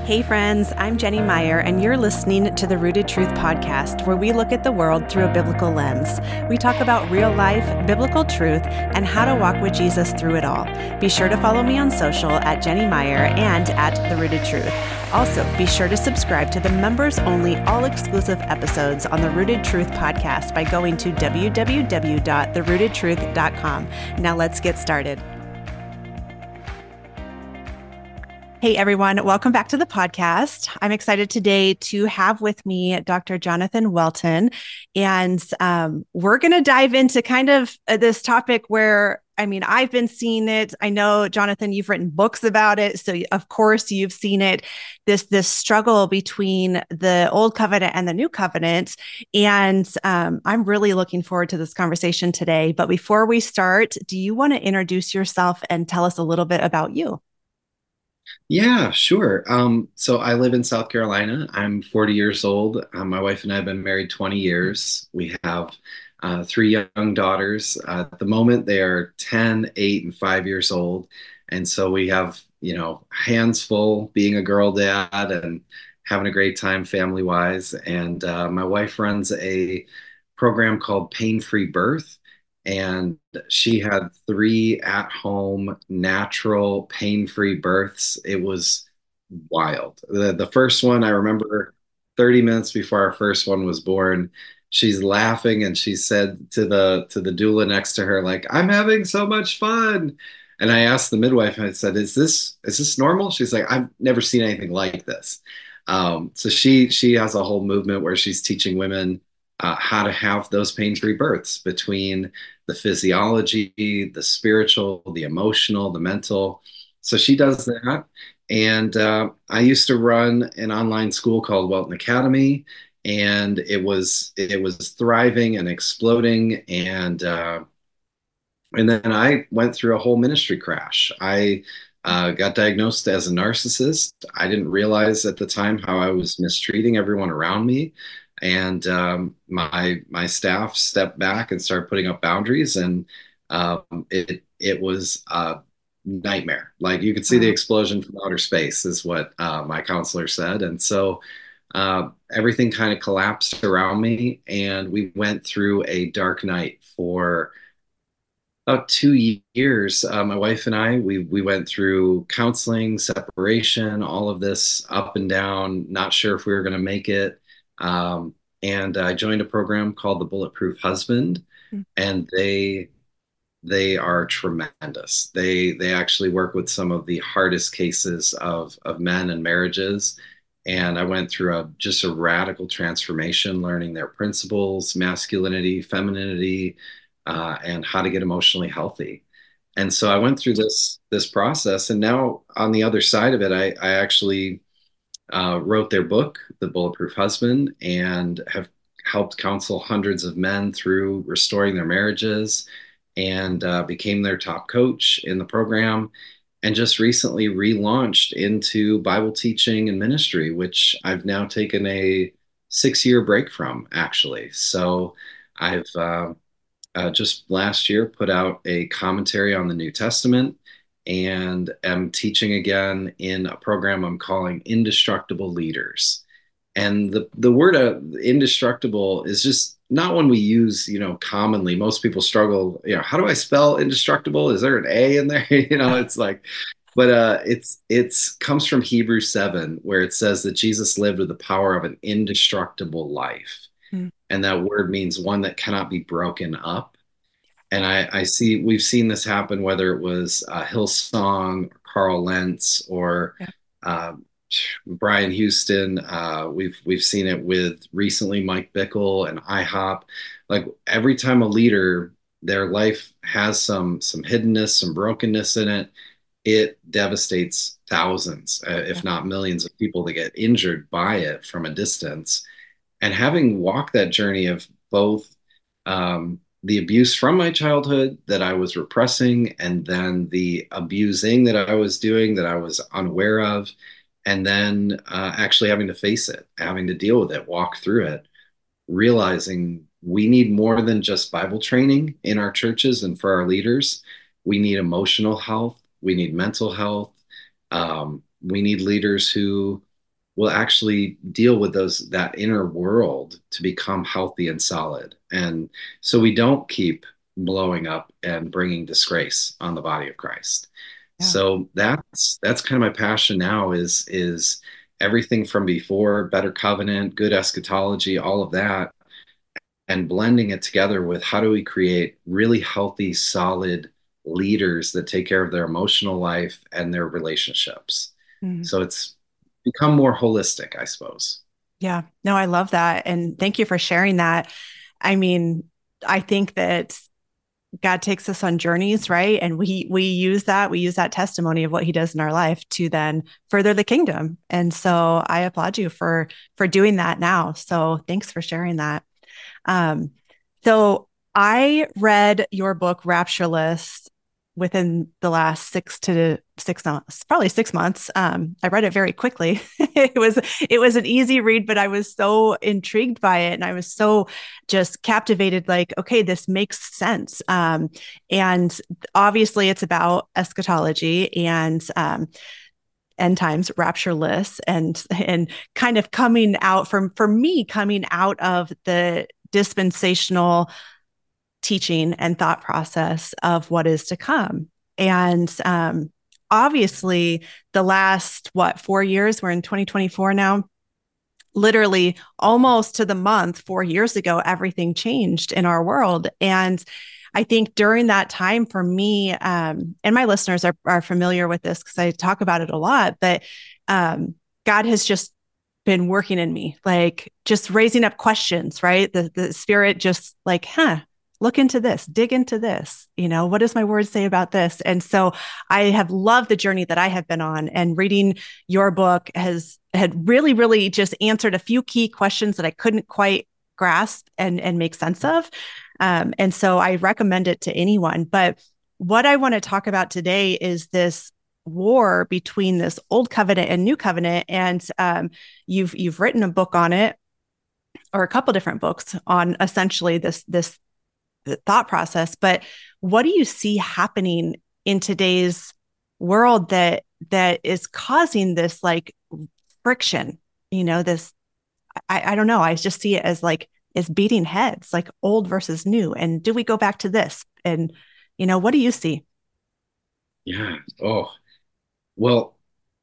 Hey friends, I'm Jenny Meyer, and you're listening to the Rooted Truth podcast, where we look at the world through a biblical lens. We talk about real life, biblical truth, and how to walk with Jesus through it all. Be sure to follow me on social at Jenny Meyer and at The Rooted Truth. Also, be sure to subscribe to the members-only, all-exclusive episodes on the Rooted Truth podcast by going to www.therootedtruth.com. Now let's get started. Hey everyone, welcome back to the podcast. I'm excited today to have with me Dr. Jonathan Welton, and we're going to dive into kind of this topic where, I've been seeing it. I know, Jonathan, you've written books about it, so of course you've seen it, this struggle between the old covenant and the new covenant, and I'm really looking forward to this conversation today. But before we start, do you want to introduce yourself and tell us a little bit about you? Yeah, sure. So I live in South Carolina. I'm 40 years old. My wife and I have been married 20 years. We have three young daughters. At the moment, they are 10, 8, and 5 years old. And so we have, hands full being a girl dad and having a great time family wise. And my wife runs a program called Pain Free Birth. And she had three at-home, natural, pain-free births. It was wild. The first one, I remember 30 minutes before our first one was born, she's laughing and she said to the doula next to her, like, "I'm having so much fun." And I asked the midwife, I said, "Is this normal?" She's like, "I've never seen anything like this." So she has a whole movement where she's teaching women how to have those pain-free births between the physiology, the spiritual, the emotional, the mental. So she does that. And I used to run an online school called Welton Academy, and it was thriving and exploding. And then I went through a whole ministry crash. I got diagnosed as a narcissist. I didn't realize at the time how I was mistreating everyone around me, and my staff stepped back and started putting up boundaries, and it was a nightmare. Like, you could see the Wow. explosion from outer space, is what my counselor said, and so everything kind of collapsed around me, and we went through a dark night for about 2 years. My wife and I, we went through counseling, separation, all of this up and down, not sure if we were going to make it. And I joined a program called the Bulletproof Husband, and they are tremendous. They actually work with some of the hardest cases of men and marriages. And I went through just a radical transformation, learning their principles, masculinity, femininity, and how to get emotionally healthy. And so I went through this process, and now on the other side of it, I actually wrote their book, The Bulletproof Husband, and have helped counsel hundreds of men through restoring their marriages, and became their top coach in the program. And just recently relaunched into Bible teaching and ministry, which I've now taken a 6 year break from, actually. So I've just last year put out a commentary on the New Testament, and am teaching again in a program I'm calling Indestructible Leaders. And the word indestructible is just not one we use, commonly. Most people struggle, how do I spell indestructible? Is there an A in there? It's like, but it's comes from Hebrews 7, where it says that Jesus lived with the power of an indestructible life. Mm. And that word means one that cannot be broken up. And I see we've seen this happen, whether it was Hillsong, Carl Lentz, or Yeah. uh, Brian Houston. We've seen it with recently Mike Bickle and IHOP. Like, every time a leader, their life has some hiddenness, some brokenness in it, it devastates thousands, if Yeah. not millions of people that get injured by it from a distance. And having walked that journey of both the abuse from my childhood that I was repressing, and then the abusing that I was doing that I was unaware of, and then actually having to face it, having to deal with it, walk through it, realizing we need more than just Bible training in our churches and for our leaders. We need emotional health, we need mental health. We need leaders who will actually deal with that inner world to become healthy and solid. And so we don't keep blowing up and bringing disgrace on the body of Christ. Yeah. So that's kind of my passion now is everything from before, better covenant, good eschatology, all of that, and blending it together with how do we create really healthy, solid leaders that take care of their emotional life and their relationships. Mhm. So it's become more holistic, I suppose. Yeah. No, I love that. And thank you for sharing that. I mean, I think that God takes us on journeys, right? And we use that testimony of what he does in our life to then further the kingdom. And so I applaud you for doing that now. So thanks for sharing that. Um, so I read your book Raptureless within the last 6 months, probably 6 months. I read it very quickly. It was an easy read, but I was so intrigued by it, and I was so just captivated. Like, okay, this makes sense. And obviously, it's about eschatology and end times, raptureless, and kind of coming out from for me coming out of the dispensational teaching and thought process of what is to come. And obviously, the last, what, 4 years, we're in 2024 now, literally almost to the month 4 years ago, everything changed in our world. And I think during that time for me, and my listeners are familiar with this because I talk about it a lot, but God has just been working in me, like just raising up questions, right? The spirit just like, look into this, dig into this. What does my word say about this? And so I have loved the journey that I have been on, and reading your book had really, really just answered a few key questions that I couldn't quite grasp and make sense of. And so I recommend it to anyone. But what I want to talk about today is this war between this old covenant and new covenant. And you've written a book on it, or a couple different books on essentially this thought process. But what do you see happening in today's world that is causing this like friction? This I don't know. I just see it as like it's beating heads, like old versus new. And do we go back to this? And what do you see? Yeah. Oh, well,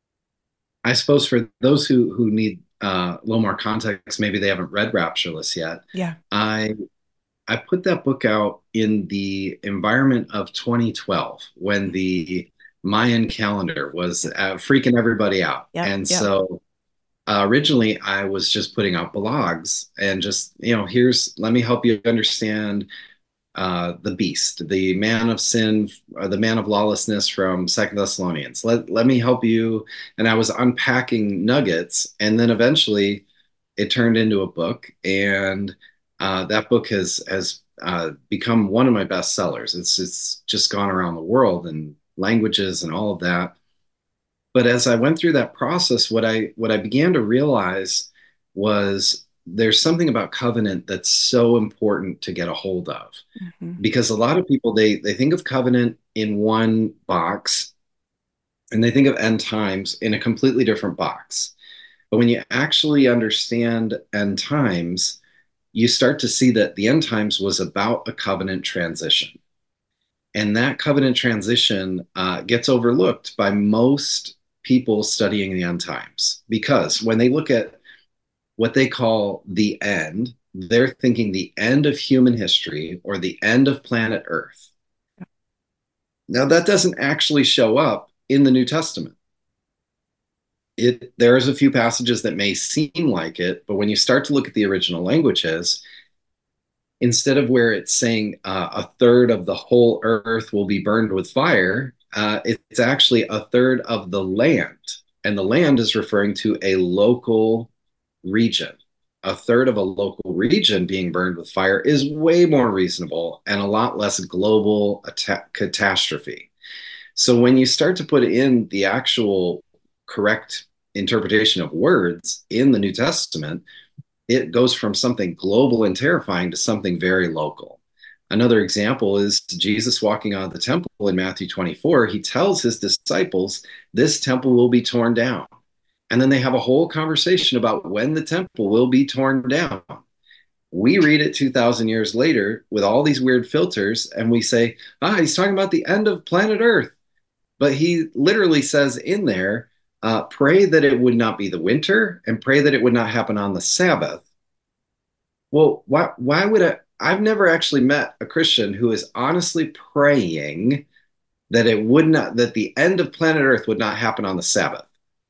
I suppose for those who need a little more context, maybe they haven't read Raptureless yet. Yeah. I I put that book out in the environment of 2012 when the Mayan calendar was freaking everybody out. Yep. And Yep. so originally I was just putting out blogs and just, let me help you understand the beast, the man of sin, or the man of lawlessness from Second Thessalonians. Let me help you. And I was unpacking nuggets, and then eventually it turned into a book, and that book has become one of my best sellers. It's just gone around the world and languages and all of that. But as I went through that process, what I began to realize was there's something about covenant that's so important to get a hold of, Mm-hmm. because a lot of people they think of covenant in one box and they think of end times in a completely different box. But when you actually understand end times, you start to see that the end times was about a covenant transition. And that covenant transition gets overlooked by most people studying the end times, because when they look at what they call the end, they're thinking the end of human history or the end of planet Earth. Now, that doesn't actually show up in the New Testament. There's a few passages that may seem like it, but when you start to look at the original languages, instead of where it's saying a third of the whole earth will be burned with fire, it's actually a third of the land. And the land is referring to a local region. A third of a local region being burned with fire is way more reasonable and a lot less global catastrophe. So when you start to put in the actual correct interpretation of words in the New Testament, it goes from something global and terrifying to something very local. Another example is Jesus walking out of the temple in Matthew 24. He tells his disciples, this temple will be torn down. And then they have a whole conversation about when the temple will be torn down. We read it 2,000 years later with all these weird filters, and we say, he's talking about the end of planet Earth. But he literally says in there, pray that it would not be the winter and pray that it would not happen on the Sabbath. Well, why would I've never actually met a Christian who is honestly praying that it would not, that the end of planet Earth would not happen on the Sabbath.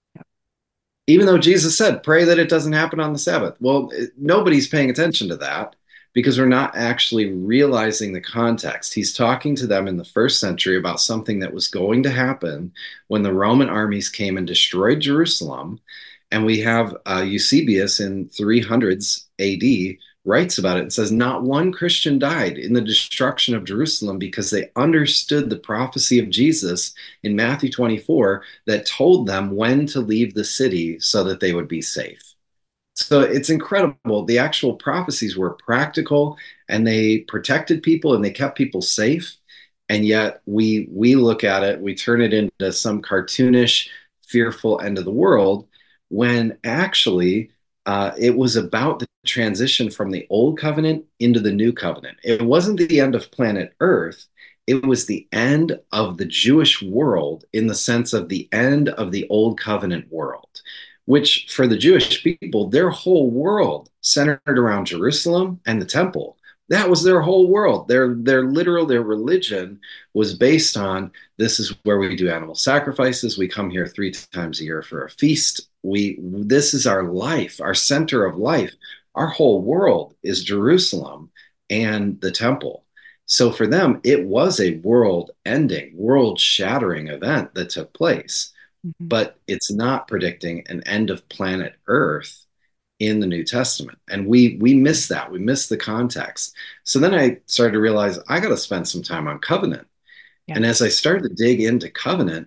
Even though Jesus said, pray that it doesn't happen on the Sabbath. Well, nobody's paying attention to that because we're not actually realizing the context. He's talking to them in the first century about something that was going to happen when the Roman armies came and destroyed Jerusalem. And we have Eusebius in 300s AD writes about it and says, not one Christian died in the destruction of Jerusalem because they understood the prophecy of Jesus in Matthew 24 that told them when to leave the city so that they would be safe. So it's incredible. The actual prophecies were practical and they protected people and they kept people safe. And yet we look at it, we turn it into some cartoonish, fearful end of the world when actually it was about the transition from the old covenant into the new covenant. It wasn't the end of planet Earth. It was the end of the Jewish world in the sense of the end of the old covenant world, which for the Jewish people, their whole world centered around Jerusalem and the temple. That was their whole world. Their religion was based on this is where we do animal sacrifices. We come here 3 times a year for a feast. This is our life, our center of life. Our whole world is Jerusalem and the temple. So for them, it was a world-ending, world-shattering event that took place. Mm-hmm. But it's not predicting an end of planet Earth in the New Testament. And we miss that. We miss the context. So then I started to realize I got to spend some time on covenant. Yeah. And as I started to dig into covenant,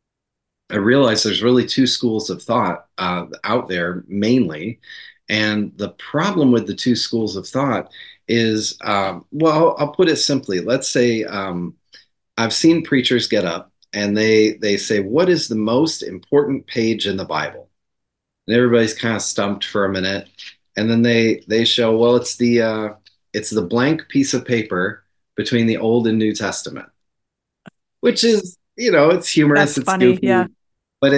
I realized there's really 2 schools of thought out there mainly. And the problem with the 2 schools of thought is, well, I'll put it simply. Let's say I've seen preachers get up and they say, what is the most important page in the Bible? And everybody's kind of stumped for a minute. And then they show, well, it's the blank piece of paper between the Old and New Testament, which is, it's humorous. That's it's funny, goofy, yeah. But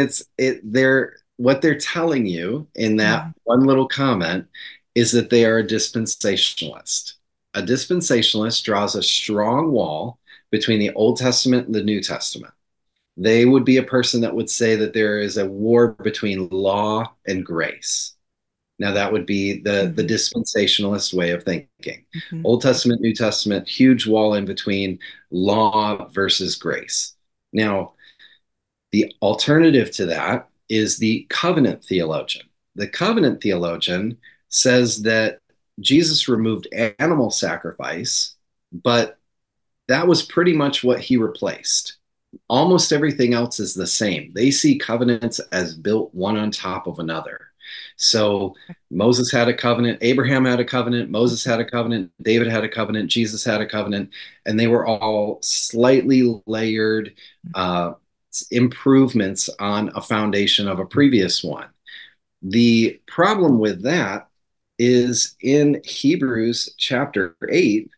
what they're telling you in that one little comment is that they are a dispensationalist. A dispensationalist draws a strong wall between the Old Testament and the New Testament. They would be a person that would say that there is a war between law and grace. Now, that would be the dispensationalist way of thinking. Mm-hmm. Old Testament, New Testament, huge wall in between law versus grace. Now, the alternative to that is the covenant theologian. The covenant theologian says that Jesus removed animal sacrifice, but that was pretty much what he replaced. Almost everything else is the same. They see covenants as built one on top of another. So Moses had a covenant, Abraham had a covenant, Moses had a covenant, David had a covenant, Jesus had a covenant, and they were all slightly layered improvements on a foundation of a previous one. The problem with that is in Hebrews chapter 8,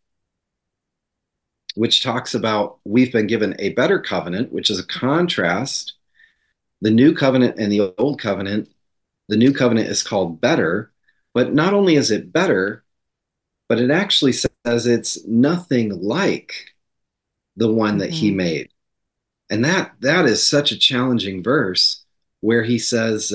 which talks about we've been given a better covenant, which is a contrast. The new covenant and the old covenant, the new covenant is called better, but not only is it better, but it actually says it's nothing like the one that he made. And that is such a challenging verse where he says,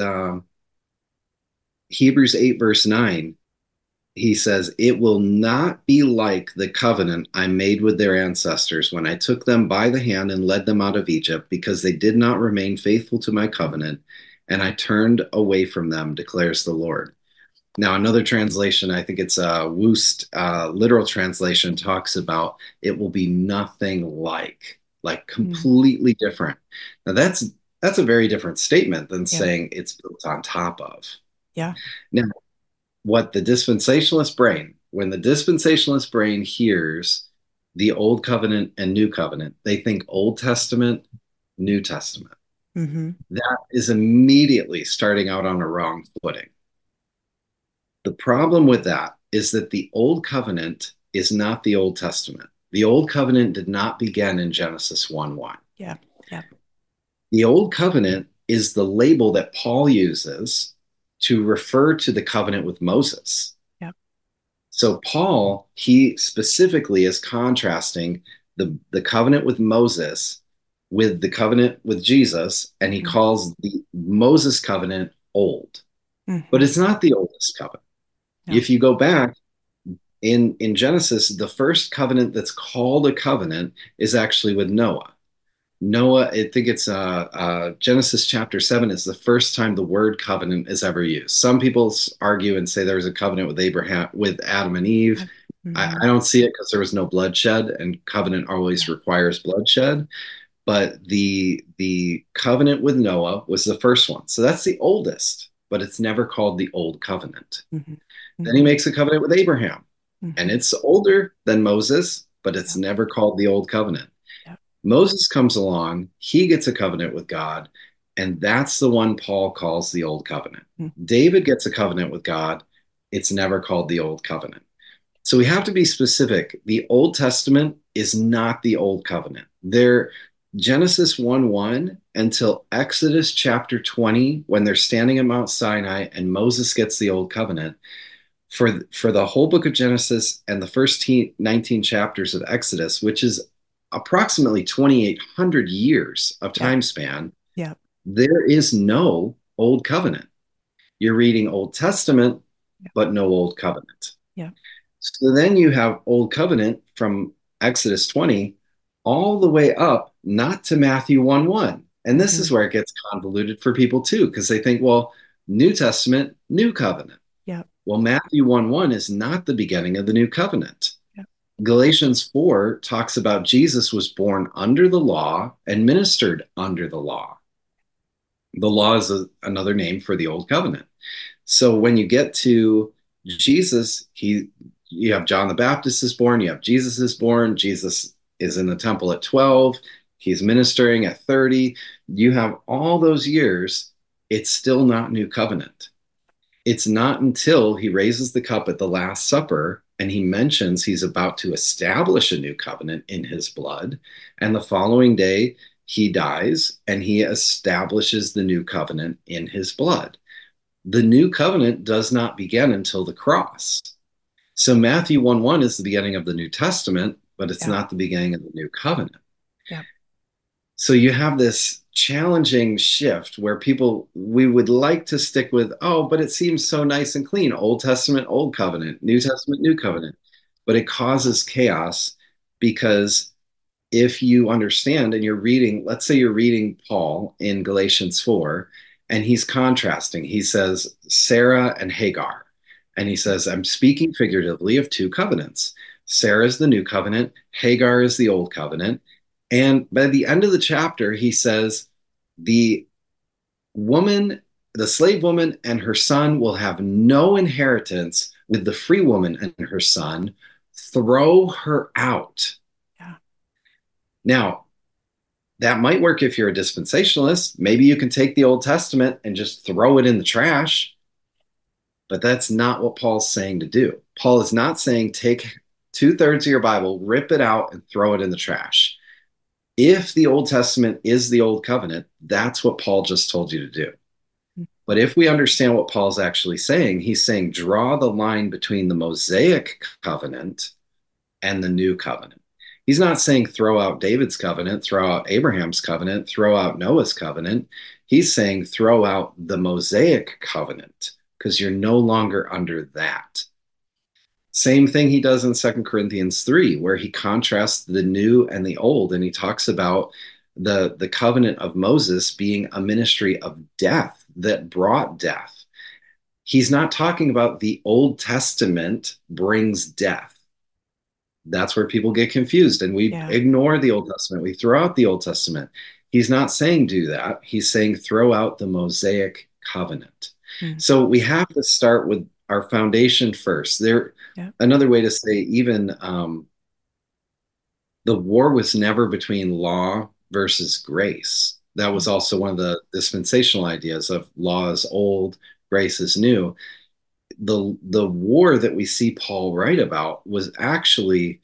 Hebrews 8, verse 9, he says, it will not be like the covenant I made with their ancestors when I took them by the hand and led them out of Egypt, because they did not remain faithful to my covenant, and I turned away from them, declares the Lord. Now, another translation, I think it's a Woost literal translation, talks about it will be nothing like completely different. Now, that's a very different statement than saying it's built on top of. Yeah. Now, when the dispensationalist brain hears the Old Covenant and New Covenant, they think Old Testament, New Testament. Hmm. That is immediately starting out on a wrong footing. The problem with that is that the Old Covenant is not the Old Testament. The Old Covenant did not begin in Genesis 1:1. Yeah. Yeah. The Old Covenant is the label that Paul uses to refer to the covenant with Moses. Yeah. So Paul, he specifically is contrasting the covenant with Moses with the covenant with Jesus, and he Hmm. calls the Moses covenant old. But Hmm. it's not the oldest covenant. No. If you go back in Genesis, the first covenant that's called a covenant is actually with Noah. Noah, I think it's Genesis chapter 7 is the first time the word covenant is ever used. Some people argue and say there was a covenant with Abraham, with Adam and Eve. Hmm. I don't see it because there was no bloodshed, and covenant always Yeah. requires bloodshed. But the covenant with Noah was the first one. So that's the oldest, but it's never called the Old Covenant. Hmm. Then he Hmm. makes a covenant with Abraham, and Hmm. it's older than Moses, but it's Yeah. never called the Old Covenant. Yeah. Moses comes along, he gets a covenant with God, and that's the one Paul calls the Old Covenant. Hmm. David gets a covenant with God, it's never called the Old Covenant. So we have to be specific. The Old Testament is not the Old Covenant. There, Genesis 1:1 until Exodus chapter 20, when they're standing at Mount Sinai and Moses gets the Old Covenant, for the whole book of Genesis and the first 19 chapters of Exodus, which is approximately 2,800 years of Yeah. time span, Yeah. there is no Old Covenant. You're reading Old Testament, Yeah. but no Old Covenant. Yeah. So then you have Old Covenant from Exodus 20 all the way up, not to Matthew 1:1. And this Hmm. is where it gets convoluted for people too, because they think, well, New Testament, New Covenant. Yeah. Well, Matthew 1:1 is not the beginning of the new covenant. Yeah. Galatians 4 talks about Jesus was born under the law and ministered under the law. The law is another name for the old covenant. So when you get to Jesus, you have John the Baptist is born, you have Jesus is born, Jesus is in the temple at 12, he's ministering at 30. You have all those years, it's still not new covenant. It's not until he raises the cup at the Last Supper and he mentions he's about to establish a new covenant in his blood. And the following day, he dies and he establishes the new covenant in his blood. The new covenant does not begin until the cross. So Matthew 1:1 is the beginning of the New Testament, but it's Yeah. not the beginning of the new covenant. Yeah. So you have this challenging shift where we would like to stick with, oh, but it seems so nice and clean. Old Testament, Old Covenant, New Testament, New Covenant. But it causes chaos because if you understand and you're reading, let's say you're reading Paul in Galatians 4, and he's contrasting. He says, Sarah and Hagar. And he says, I'm speaking figuratively of two covenants. Sarah is the new covenant, Hagar is the old covenant. And by the end of the chapter, he says, the woman, the slave woman and her son will have no inheritance with the free woman and her son. Throw her out. Yeah. Now, that might work if you're a dispensationalist. Maybe you can take the Old Testament and just throw it in the trash, but that's not what Paul's saying to do. Paul is not saying take two-thirds of your Bible, rip it out, and throw it in the trash. If the Old Testament is the Old Covenant, that's what Paul just told you to do. But if we understand what Paul's actually saying, he's saying draw the line between the Mosaic covenant and the new covenant. He's not saying throw out David's covenant, throw out Abraham's covenant, throw out Noah's covenant. He's saying throw out the Mosaic covenant because you're no longer under that. Same thing he does in 2 Corinthians 3, where he contrasts the new and the old, and he talks about the covenant of Moses being a ministry of death that brought death. He's not talking about the Old Testament brings death. That's where people get confused, and we Yeah. ignore the Old Testament. We throw out the Old Testament. He's not saying do that. He's saying throw out the Mosaic covenant. Mm. So we have to start with our foundation first. Yeah. Another way to say even the war was never between law versus grace. That was also one of the dispensational ideas of law is old, grace is new. The war that we see Paul write about was actually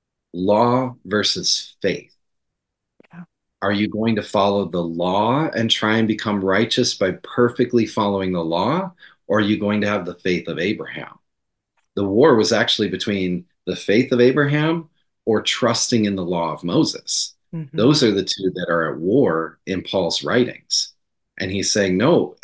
law versus faith. Yeah. Are you going to follow the law and try and become righteous by perfectly following the law? Or are you going to have the faith of Abraham? The war was actually between the faith of Abraham or trusting in the law of Moses. Hmm. Those are the two that are at war in Paul's writings. And he's saying, no,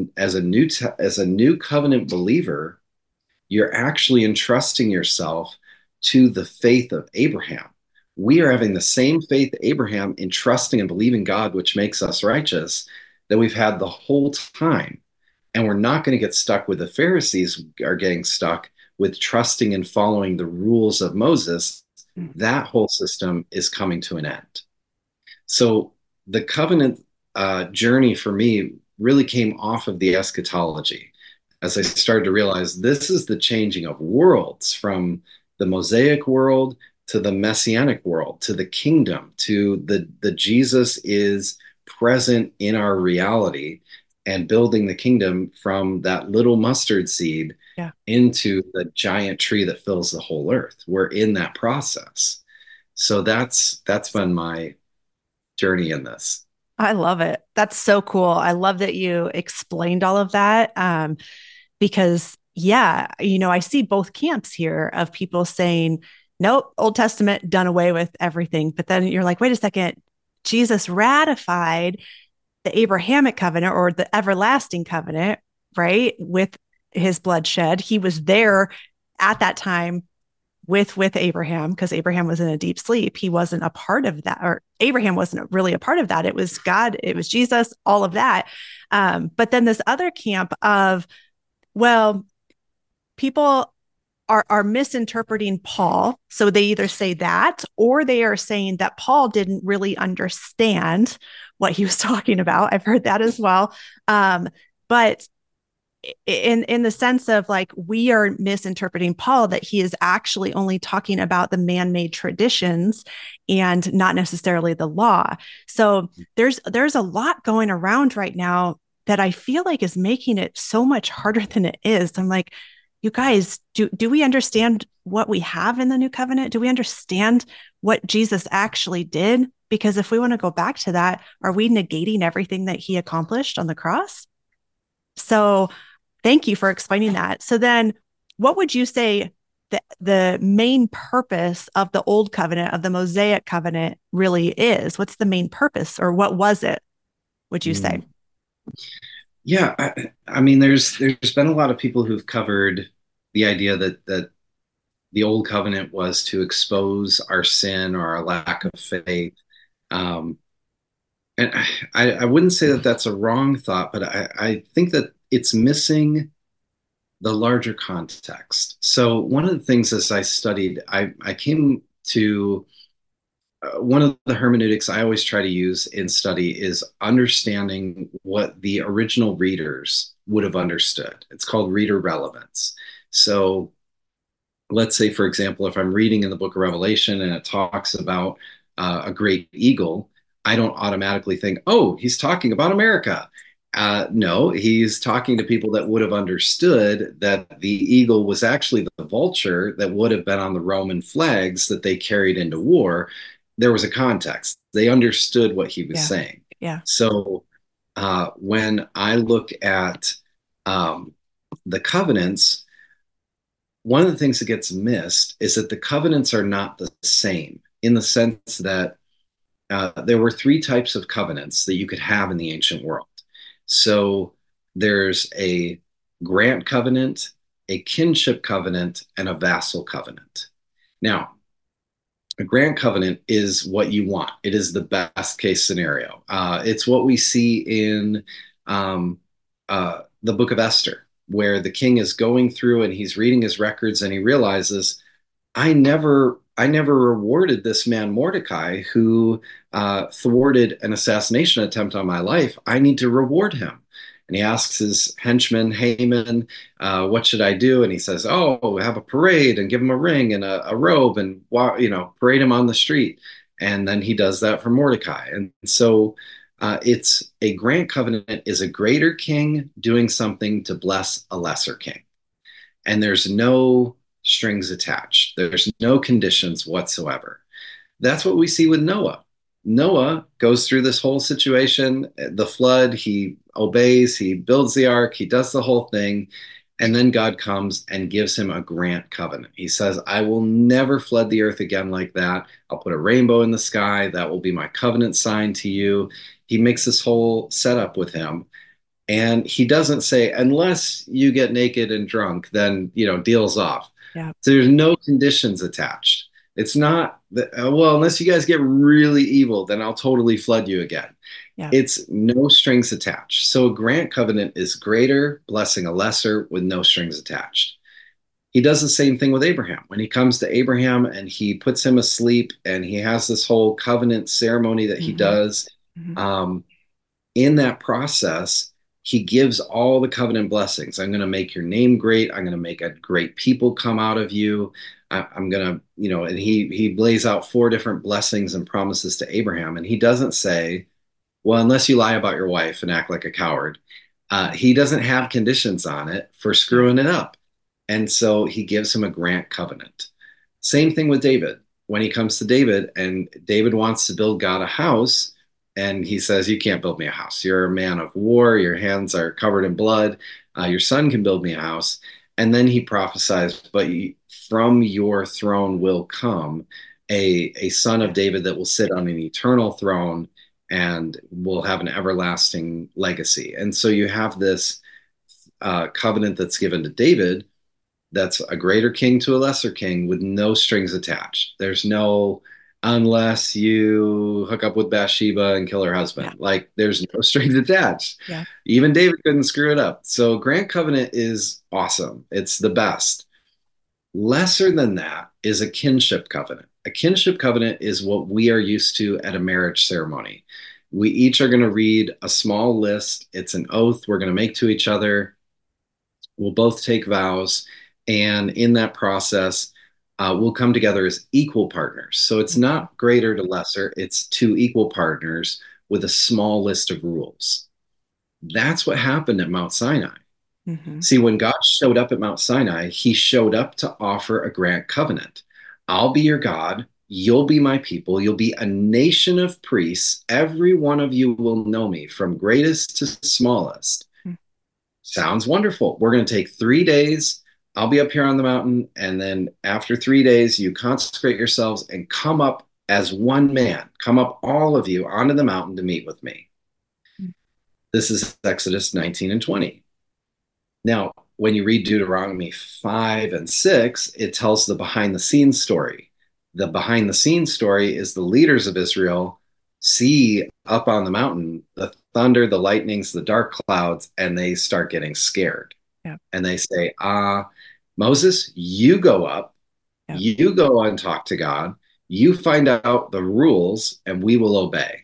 as a new covenant believer, you're actually entrusting yourself to the faith of Abraham. We are having the same faith Abraham in trusting and believing God, which makes us righteous, that we've had the whole time. And we're not going to get stuck with the Pharisees are getting stuck with trusting and following the rules of Moses. That whole system is coming to an end. So the covenant journey for me really came off of the eschatology as I started to realize this is the changing of worlds from the Mosaic world to the Messianic world to the kingdom to the Jesus is present in our reality and building the kingdom from that little mustard seed Yeah. into the giant tree that fills the whole earth. We're in that process. So that's been my journey in this. I love it. That's so cool. I love that you explained all of that. Because yeah, I see both camps here of people saying, nope, Old Testament done away with everything. But then you're like, wait a second, Jesus ratified the Abrahamic covenant or the everlasting covenant, right? With his bloodshed. He was there at that time with Abraham because Abraham was in a deep sleep. He wasn't a part of that, or Abraham wasn't really a part of that. It was God, it was Jesus, all of that. But then this other camp of, well, people are misinterpreting Paul. So they either say that or they are saying that Paul didn't really understand what he was talking about. I've heard that as well. But in the sense of like we are misinterpreting Paul that he is actually only talking about the man-made traditions and not necessarily the law. So there's a lot going around right now that I feel like is making it so much harder than it is. I'm like, you guys, do we understand what we have in the new covenant? Do we understand what Jesus actually did? Because if we want to go back to that, are we negating everything that he accomplished on the cross? So thank you for explaining that. So then what would you say the main purpose of the old covenant, of the Mosaic covenant really is? What's the main purpose or what was it, would you say? Mm. Yeah, I mean, there's been a lot of people who've covered the idea that the old covenant was to expose our sin or our lack of faith. Um, and I wouldn't say that that's a wrong thought, but I think that it's missing the larger context. So one of the things as I studied, I came to one of the hermeneutics I always try to use in study is understanding what the original readers would have understood. It's called reader relevance. So let's say, for example, if I'm reading in the book of Revelation and it talks about a great eagle, I don't automatically think, oh, he's talking about America. No, he's talking to people that would have understood that the eagle was actually the vulture that would have been on the Roman flags that they carried into war. There was a context. They understood what he was Yeah. saying. Yeah. So when I look at um, the covenants, one of the things that gets missed is that the covenants are not the same in the sense that there were three types of covenants that you could have in the ancient world. So there's a grant covenant, a kinship covenant, and a vassal covenant. Now, a grant covenant is what you want. It is the best case scenario. It's what we see in the book of Esther, where the king is going through and he's reading his records and he realizes, I never rewarded this man Mordecai who thwarted an assassination attempt on my life. I need to reward him. And he asks his henchman Haman, "What should I do?" And he says, "Oh, have a parade and give him a ring and a robe and parade him on the street." And then he does that for Mordecai. And so It's a grant covenant is a greater king doing something to bless a lesser king. And there's no strings attached. There's no conditions whatsoever. That's what we see with Noah. Noah goes through this whole situation, the flood, he obeys, he builds the ark, he does the whole thing. And then God comes and gives him a grant covenant. He says, I will never flood the earth again like that. I'll put a rainbow in the sky. That will be my covenant sign to you. He makes this whole setup with him. And he doesn't say, unless you get naked and drunk, then, deal's off. Yeah. So there's no conditions attached. It's not that, well, unless you guys get really evil, then I'll totally flood you again. Yeah. It's no strings attached. So a grant covenant is greater, blessing a lesser with no strings attached. He does the same thing with Abraham. When he comes to Abraham and he puts him asleep and he has this whole covenant ceremony that he Mm-hmm. does, Mm-hmm. in that process, he gives all the covenant blessings. I'm going to make your name great. I'm going to make a great people come out of you. I'm going to, and he lays out four different blessings and promises to Abraham. And he doesn't say, well, unless you lie about your wife and act like a coward. He doesn't have conditions on it for screwing it up. And so he gives him a grant covenant. Same thing with David. When he comes to David and David wants to build God a house, and he says, you can't build me a house. You're a man of war. Your hands are covered in blood. Your son can build me a house. And then he prophesies, but from your throne will come a son of David that will sit on an eternal throne and will have an everlasting legacy. And so you have this covenant that's given to David that's a greater king to a lesser king with no strings attached. There's no, unless you hook up with Bathsheba and kill her husband. Yeah. Like there's no strings attached. Yeah. Even David couldn't screw it up. So Grant Covenant is awesome. It's the best. Lesser than that is a kinship covenant. A kinship covenant is what we are used to at a marriage ceremony. We each are going to read a small list. It's an oath we're going to make to each other. We'll both take vows. And in that process, we'll come together as equal partners. So it's not greater to lesser, it's two equal partners with a small list of rules. That's what happened at Mount Sinai. Mm-hmm. See, when God showed up at Mount Sinai, he showed up to offer a grant covenant. I'll be your God. You'll be my people. You'll be a nation of priests. Every one of you will know me from greatest to smallest. Mm-hmm. Sounds wonderful. We're going to take 3 days. I'll be up here on the mountain. And then after 3 days, you consecrate yourselves and come up as one man. Come up, all of you, onto the mountain to meet with me. Mm-hmm. This is Exodus 19 and 20. Now, when you read Deuteronomy 5 and 6, it tells the behind the scenes story. The behind the scenes story is the leaders of Israel see up on the mountain the thunder, the lightnings, the dark clouds, and they start getting scared. Yeah. And they say, Moses, you go up, you go and talk to God, you find out the rules, and we will obey.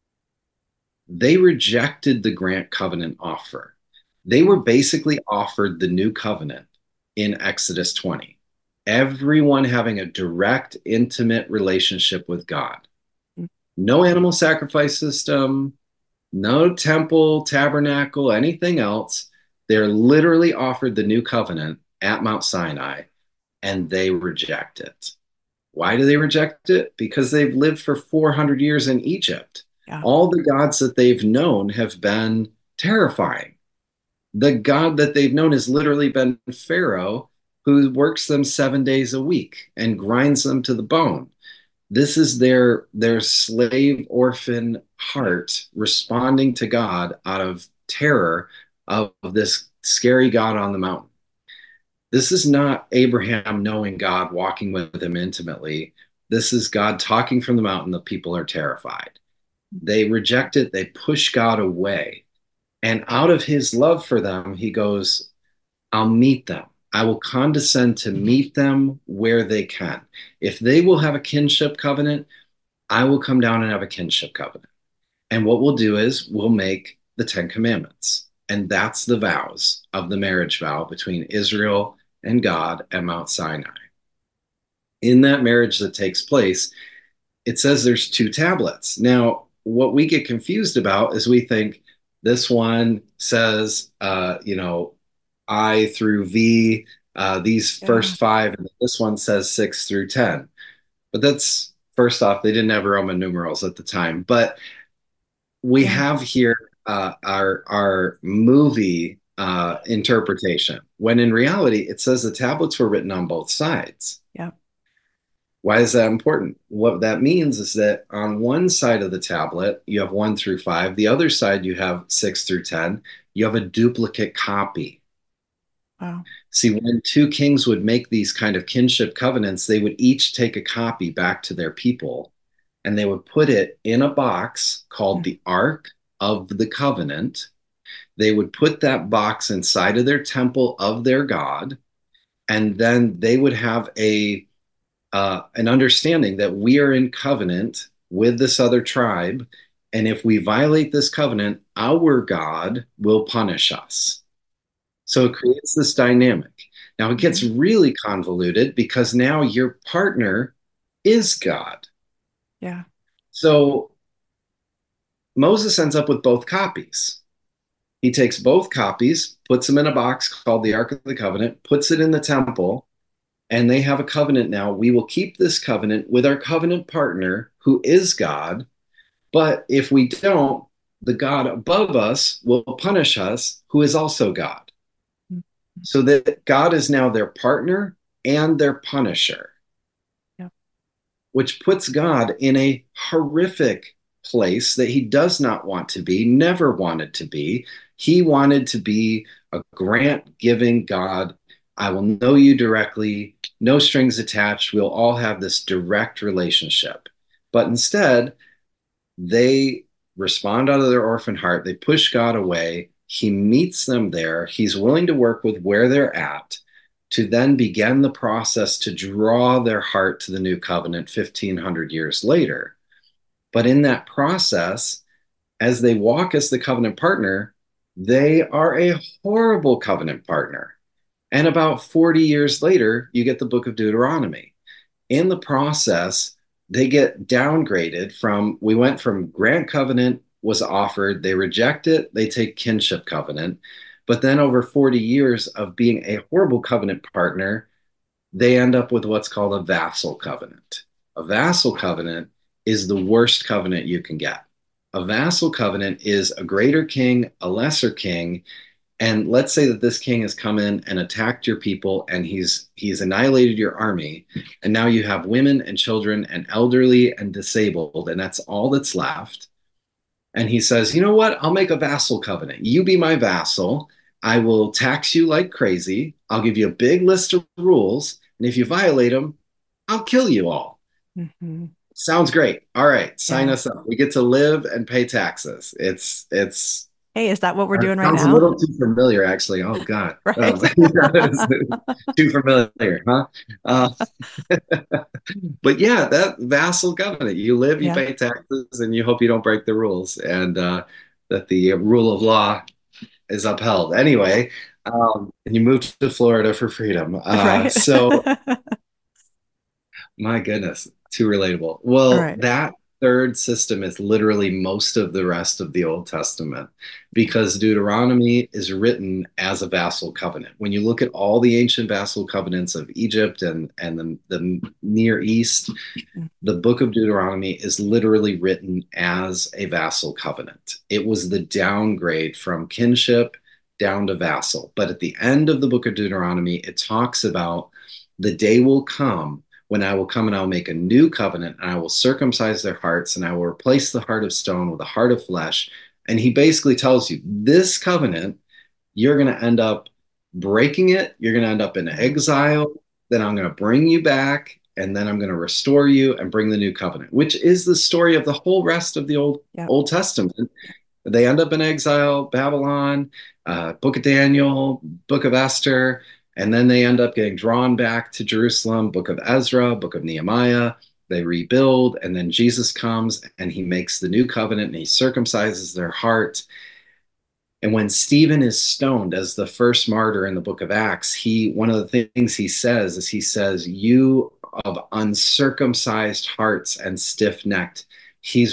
They rejected the grant covenant offer. They were basically offered the new covenant in Exodus 20. Everyone having a direct, intimate relationship with God. No animal sacrifice system, no temple, tabernacle, anything else. They're literally offered the new covenant at Mount Sinai, and they reject it. Why do they reject it? Because they've lived for 400 years in Egypt. Yeah. All the gods that they've known have been terrifying. The God that they've known has literally been Pharaoh, who works them 7 days a week and grinds them to the bone. This is their slave orphan heart responding to God out of terror of this scary God on the mountain. This is not Abraham knowing God, walking with him intimately. This is God talking from the mountain. The people are terrified. They reject it. They push God away. And out of his love for them, he goes, I'll meet them. I will condescend to meet them where they can. If they will have a kinship covenant, I will come down and have a kinship covenant. And what we'll do is we'll make the 10 Commandments. And that's the vows of the marriage vow between Israel and God at Mount Sinai. In that marriage that takes place, it says there's 2 tablets. Now, what we get confused about is we think this one says, I through V, these Yeah. first five, and this one says 6 through 10. But that's first off, they didn't have Roman numerals at the time. But we Yeah. have here our movie interpretation, when in reality it says the tablets were written on both sides. Yeah. Why is that important? What that means is that on one side of the tablet, you have 1 through 5. The other side, you have 6 through 10. You have a duplicate copy. Wow. See, when two kings would make these kind of kinship covenants, they would each take a copy back to their people and they would put it in a box called Mm. the Ark of the Covenant. They would put that box inside of their temple of their God, and then they would have an understanding that we are in covenant with this other tribe. And if we violate this covenant, our God will punish us. So it creates this dynamic. Now it gets Mhm. really convoluted because now your partner is God. Yeah. So Moses ends up with both copies. He takes both copies, puts them in a box called the Ark of the Covenant, puts it in the temple, and they have a covenant now. We will keep this covenant with our covenant partner who is God. But if we don't, the God above us will punish us, who is also God. Mhm. So that God is now their partner and their punisher, Yeah. which puts God in a horrific place that he does not want to be, never wanted to be. He wanted to be a grant giving God. I will know you directly, no strings attached. We'll all have this direct relationship. But instead, they respond out of their orphan heart. They push God away. He meets them there. He's willing to work with where they're at to then begin the process to draw their heart to the new covenant 1,500 years later. But in that process, as they walk as the covenant partner, they are a horrible covenant partner. And about 40 years later, you get the book of Deuteronomy. In the process, they get downgraded from, we went from grant covenant was offered, they reject it, they take kinship covenant. But then over 40 years of being a horrible covenant partner, they end up with what's called a vassal covenant. A vassal covenant is the worst covenant you can get. A vassal covenant is a greater king, a lesser king, and let's say that this king has come in and attacked your people and he's annihilated your army. And now you have women and children and elderly and disabled, and that's all that's left. And he says, you know what? I'll make a vassal covenant. You be my vassal. I will tax you like crazy. I'll give you a big list of rules. And if you violate them, I'll kill you all. Mhm. Sounds great. All right, sign Yeah. us up. We get to live and pay taxes. It's Hey, is that what we're doing right sounds a now? little too familiar, actually. Oh God, Right. too familiar, huh? Uh, but yeah, that vassal covenant. You live, you Yeah. pay taxes, and you hope you don't break the rules, and that the rule of law is upheld. Anyway, and you move to Florida for freedom. Right. So my goodness, too relatable. All Well, right. that third system is literally most of the rest of the Old Testament because Deuteronomy is written as a vassal covenant. When you look at all the ancient vassal covenants of Egypt and the Near East, the book of Deuteronomy is literally written as a vassal covenant. It was the downgrade from kinship down to vassal. But at the end of the book of Deuteronomy, it talks about the day will come when I will come and I'll make a new covenant and I will circumcise their hearts and I will replace the heart of stone with a heart of flesh. And he basically tells you this covenant, you're going to end up breaking it. You're going to end up in exile. Then I'm going to bring you back and then I'm going to restore you and bring the new covenant, which is the story of the whole rest of the Yeah. Old Testament. They end up in exile, Babylon, Book of Daniel, Book of Esther, and then they end up getting drawn back to Jerusalem, Book of Ezra, Book of Nehemiah. They rebuild, and then Jesus comes and he makes the new covenant and he circumcises their heart. And when Stephen is stoned as the first martyr in the book of Acts, one of the things he says is he says, "You of uncircumcised hearts and stiff-necked." He's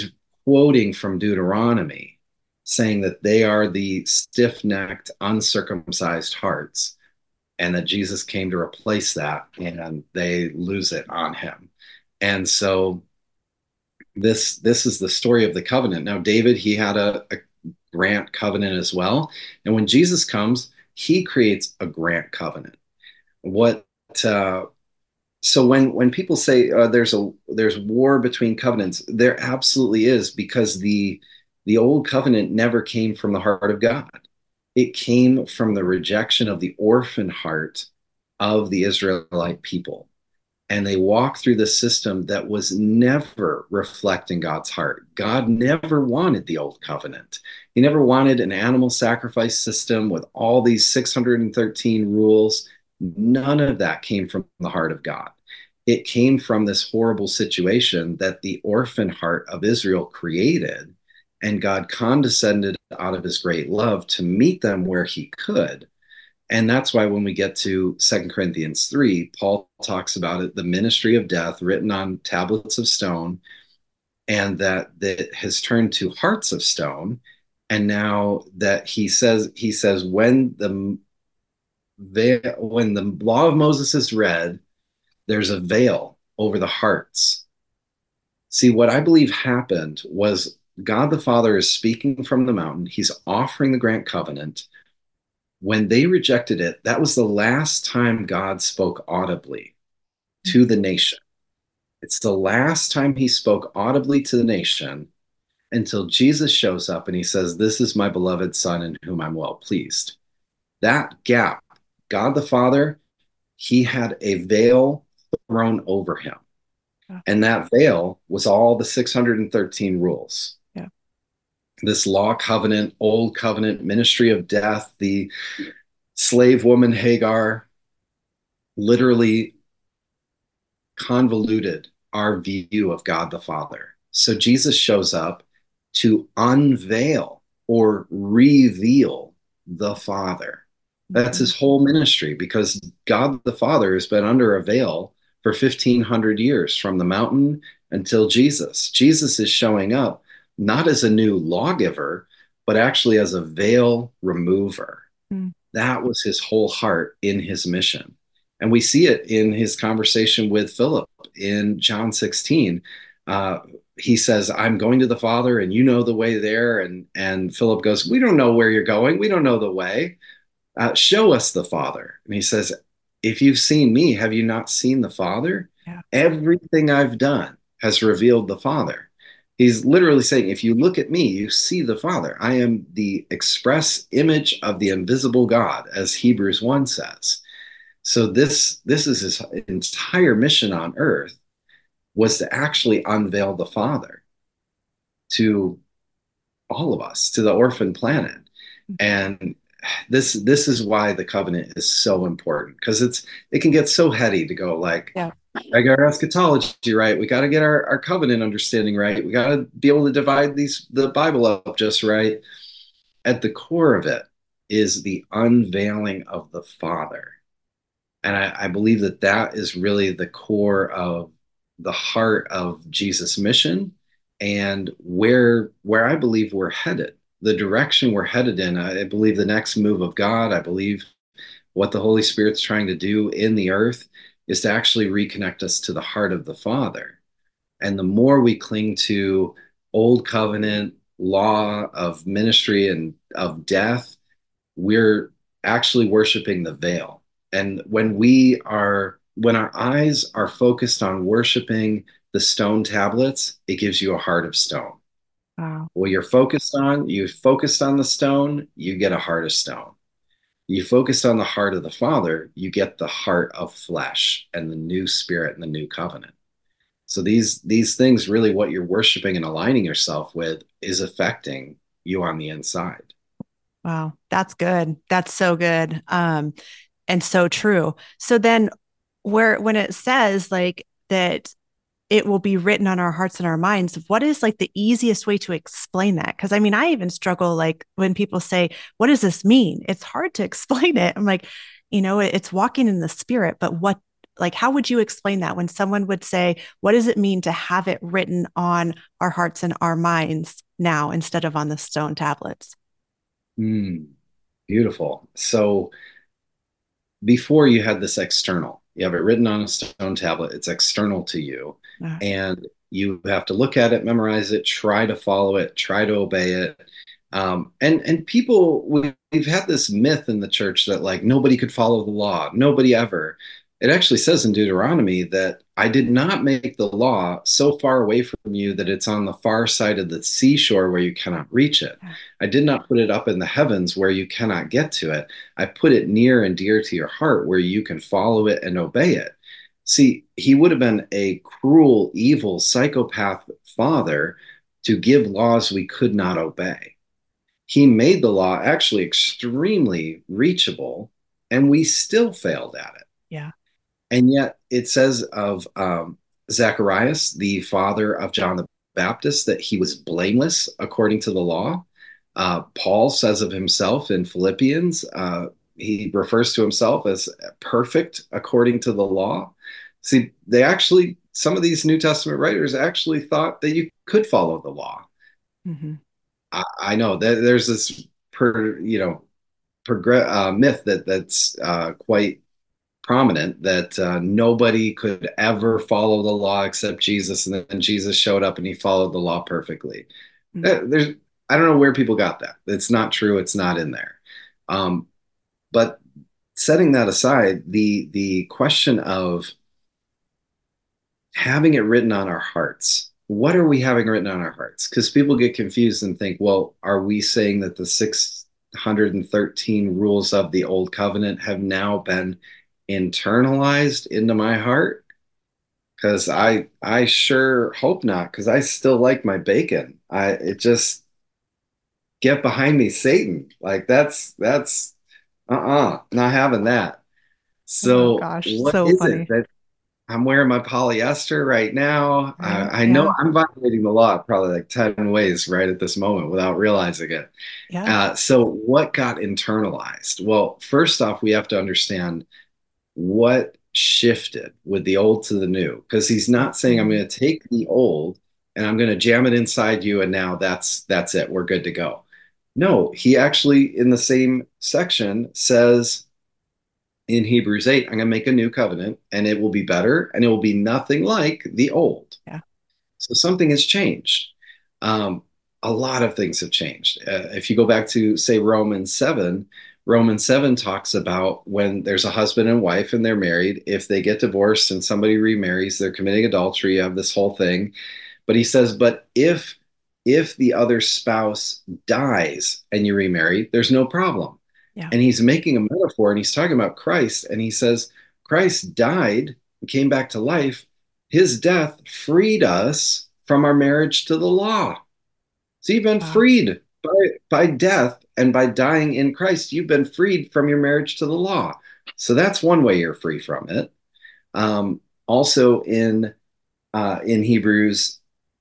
quoting from Deuteronomy, saying that they are the stiff-necked, uncircumcised hearts, and that Jesus came to replace that, and they lose it on him. And so this is the story of the covenant. Now, David, he had a grant covenant as well, and when Jesus comes, he creates a grant covenant. What so when people say there's war between covenants, there absolutely is, because the old covenant never came from the heart of God. It came from the rejection of the orphan heart of the Israelite people. And they walked through the system that was never reflecting God's heart. God never wanted the old covenant. He never wanted an animal sacrifice system with all these 613 rules. None of that came from the heart of God. It came from this horrible situation that the orphan heart of Israel created, and God condescended out of his great love to meet them where he could. And that's why when we get to 2 Corinthians 3, Paul talks about it, the ministry of death written on tablets of stone, and that has turned to hearts of stone. And now that he says when the law of Moses is read, there's a veil over the hearts. See, what I believe happened was God the Father is speaking from the mountain. He's offering the grant covenant. When they rejected it, that was the last time God spoke audibly to the nation. It's the last time he spoke audibly to the nation until Jesus shows up and he says, "This is my beloved Son in whom I'm well pleased." That gap, God the Father, he had a veil thrown over him. Yeah. And that veil was all the 613 rules. Yeah. This law covenant, old covenant, ministry of death, the slave woman Hagar literally convoluted our view of God the Father. So Jesus shows up to unveil or reveal the Father. That's his whole ministry, because God the Father has been under a veil for 1,500 years from the mountain until Jesus. Jesus is showing up not as a new lawgiver, but actually as a veil remover. Mm. That was his whole heart in his mission. And we see it in his conversation with Philip in John 16. He says, "I'm going to the Father and you know the way there." And Philip goes, "We don't know where you're going. We don't know the way. Show us the Father." And he says, "If you've seen me, have you not seen the Father? Yeah. Everything I've done has revealed the Father." He's literally saying, if you look at me, you see the Father. I am the express image of the invisible God, as Hebrews 1 says. So this is his entire mission on earth, was to actually unveil the Father to all of us, to the orphan planet. And this is why the covenant is so important, because it can get so heady to go like, Yeah. I got our eschatology right. We got to get our covenant understanding right. We got to be able to divide the Bible up just right. At the core of it is the unveiling of the Father. And I believe that is really the core of the heart of Jesus' mission, and where I believe we're headed, the direction we're headed in. I believe the next move of God, I believe what the Holy Spirit's trying to do in the earth is to actually reconnect us to the heart of the Father. And the more we cling to old covenant law of ministry and of death, we're actually worshiping the veil. And when our eyes are focused on worshiping the stone tablets, it gives you a heart of stone. Wow. Well, you focused on the stone, you get a heart of stone. You focus on the heart of the Father, you get the heart of flesh and the new spirit and the new covenant. So these things, really what you're worshiping and aligning yourself with, is affecting you on the inside. Wow. That's good. That's so good. And so true. So then when it says like that it will be written on our hearts and our minds, what is like the easiest way to explain that? Because I mean, I even struggle like when people say, "What does this mean?" It's hard to explain it. I'm like, it's walking in the spirit, but like, how would you explain that when someone would say, what does it mean to have it written on our hearts and our minds now instead of on the stone tablets? Mm, beautiful. So before you had this external, you have it written on a stone tablet, it's external to you, Uh, and you have to look at it, memorize it, try to follow it, try to obey it. And people, we've had this myth in the church that like nobody could follow the law, nobody ever. It actually says in Deuteronomy that I did not make the law so far away from you that it's on the far side of the seashore where you cannot reach it. yeah. I did not put it up in the heavens where you cannot get to it. I put it near and dear to your heart where you can follow it and obey it. See, he would have been a cruel, evil, psychopath father to give laws we could not obey. He made the law actually extremely reachable, and we still failed at it. Yeah. And yet it says of Zacharias, the father of John the Baptist, that he was blameless according to the law. Paul says of himself in Philippians, he refers to himself as perfect according to the law. See, they actually, some of these New Testament writers actually thought that you could follow the law. Mm-hmm. I know that there's this myth that's quite prominent that nobody could ever follow the law except Jesus, and then Jesus showed up and he followed the law perfectly. There's I don't know where people got that. It's not true. It's not in there. But setting that aside, the question of having it written on our hearts. What are we having written on our hearts? Because people get confused and think, well, are we saying that the 613 rules of the old covenant have now been internalized into my heart? Because I sure hope not, because I still like my bacon. I it just get behind me, Satan. Like that's not having that. Oh So gosh, what so is it funny. that I'm wearing my polyester right now? Right? I know Yeah. I'm violating the law probably like 10 ways right at this moment without realizing it. Yeah. So what got internalized? Well, first off, we have to understand what shifted with the old to the new, because he's not saying I'm Mhm. going to take the old and I'm going to jam it inside you and now that's it, we're good to go. No, he actually in the same section says in Hebrews 8, I'm going to make a new covenant and it will be better and it will be nothing like the old. Yeah. So something has changed. Um, a lot of things have changed. If you go back to, say, Romans 7 talks about when there's a husband and wife and they're married, if they get divorced and somebody remarries, they're committing adultery. You have this whole thing. But he says, but if the other spouse dies and you remarry, there's no problem. Yeah. And he's making a metaphor and he's talking about Christ. And he says, Christ died and came back to life. His death freed us from our marriage to the law. So you've been Wow. freed by death, and by dying in Christ, you've been freed from your marriage to the law. So that's one way you're free from it. Also in Hebrews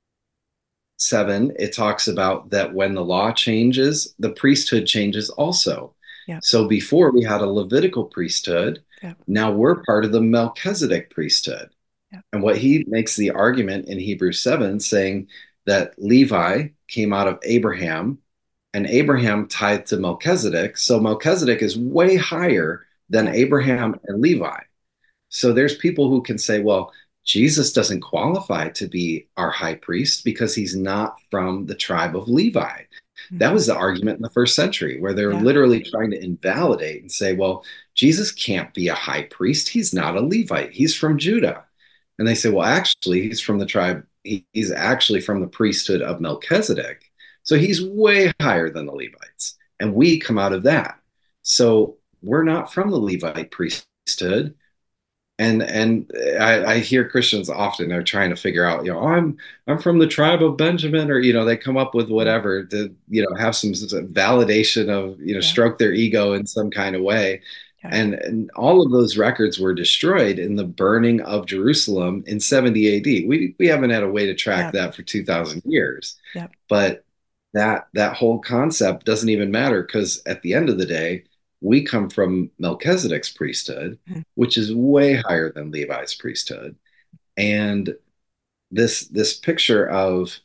7, it talks about that when the law changes, the priesthood changes also. Yeah. So before we had a Levitical priesthood, Yeah. now we're part of the Melchizedek priesthood. Yeah. And what he makes the argument in Hebrews 7 saying that Levi came out of Abraham and Abraham tied to Melchizedek. So Melchizedek is way higher than Yeah. Abraham and Levi. So there's people who can say, well, Jesus doesn't qualify to be our high priest because he's not from the tribe of Levi. That Mhm. was the argument in the first century where they're Yeah. literally trying to invalidate and say, well, Jesus can't be a high priest. He's not a Levite. He's from Judah. And they say, well, actually, he's from the tribe. He's actually from the priesthood of Melchizedek. So he's way higher than the Levites. And we come out of that. So we're not from the Levite priesthood. And I hear Christians often are trying to figure out, I'm from the tribe of Benjamin, or they come up with Mhm. whatever to have some validation of Yeah. stroke their ego in some kind of way. Yeah. And all of those records were destroyed in the burning of Jerusalem in 70 AD. We haven't had a way to track Yeah. that for 2,000 years, Yeah. but that whole concept doesn't even matter because at the end of the day, We come from Melchizedek's priesthood, Mhm. which is way higher than Levi's priesthood. And this picture of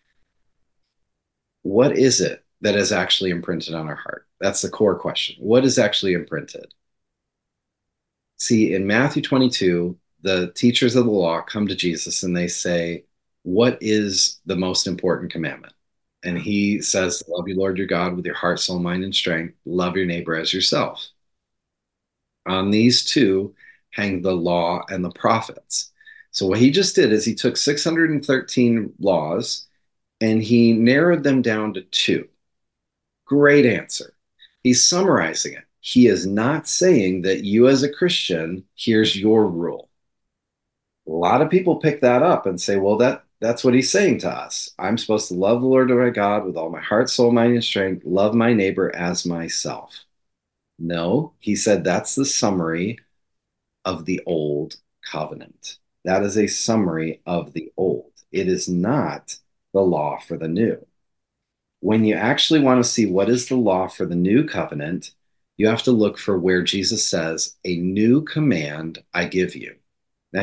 what is it that is actually imprinted on our heart? That's the core question. What is actually imprinted? See, in Matthew 22, the teachers of the law come to Jesus and they say, what is the most important commandment? And Yeah. he says, love your Lord your God with your heart, soul, mind, and strength. Love your neighbor as yourself. On these two hang the law and the prophets. So what he just did is he took 613 laws and he narrowed them down to two. Great answer. He's summarizing it. He is not saying that you as a Christian, here's your rule. A lot of people pick that up and say, well, that's what he's saying to us. I'm supposed to love the Lord my God with all my heart, soul, mind, and strength, love my neighbor as myself. No, he said that's the summary of the old covenant. That is a summary of the old. It is not the law for the new. When you actually want to see what is the law for the new covenant, you have to look for where Jesus says, a new command I give you. Now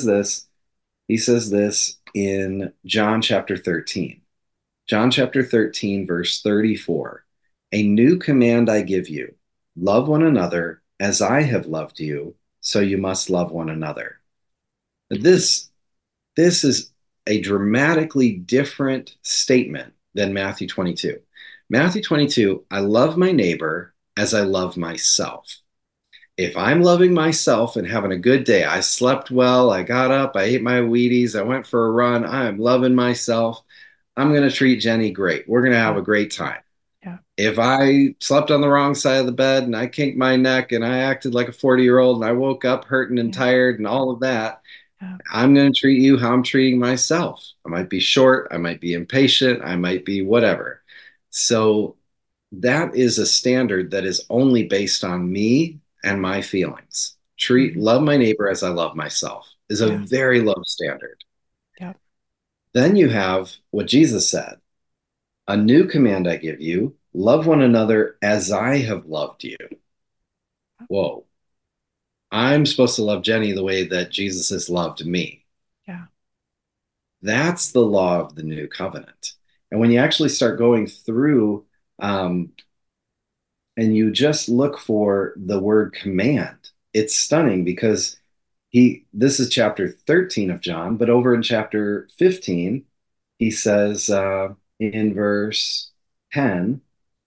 he says this in John chapter 13. John chapter 13, verse 34. A new command I give you, love one another as I have loved you, so you must love one another. This this is a dramatically different statement than Matthew 22. Matthew 22, I love my neighbor as I love myself. If I'm loving myself and having a good day, I slept well, I got up, I ate my Wheaties, I went for a run, I'm loving myself, I'm going to treat Jenny great. We're going to have Yeah. a great time. Yeah. If I slept on the wrong side of the bed and I kinked my neck and I acted like a 40-year-old and I woke up hurting and Yeah. tired and all of that, Yeah. I'm going to treat you how I'm treating myself. I might be short, I might be impatient, I might be whatever. So that is a standard that is only based on me and my feelings. Mhm. Love my neighbor as I love myself is a Yeah. very low standard. Yeah. Then you have what Jesus said, a new command I give you, love one another as I have loved you. Whoa. I'm supposed to love Jenny the way that Jesus has loved me. Yeah. That's the law of the new covenant. And when you actually start going through um, and you just look for the word command, it's stunning because this is chapter 13 of John, but over in chapter 15, he says in verse 10,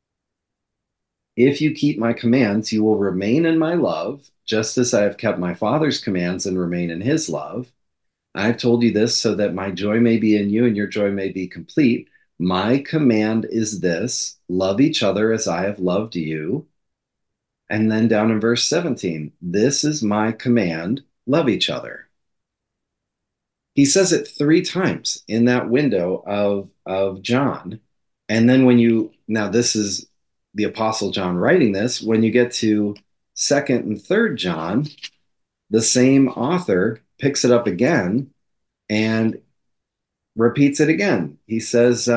if you keep my commands, you will remain in my love, just as I have kept my Father's commands and remain in his love. I've told you this so that my joy may be in you and your joy may be complete. My command is this, love each other as I have loved you. And then down in verse 17, this is my command, love each other. He says it three times in that window of John. And then now this is the Apostle John writing this, when you get to second and third John, the same author picks it up again and repeats it again. He says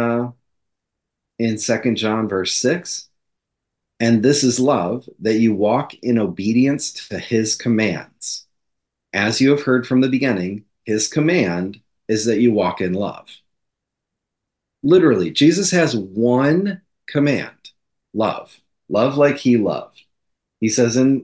in Second John verse 6, and this is love, that you walk in obedience to his commands. As you have heard from the beginning, his command is that you walk in love. Literally, Jesus has one command, love. Love like he loved. He says in,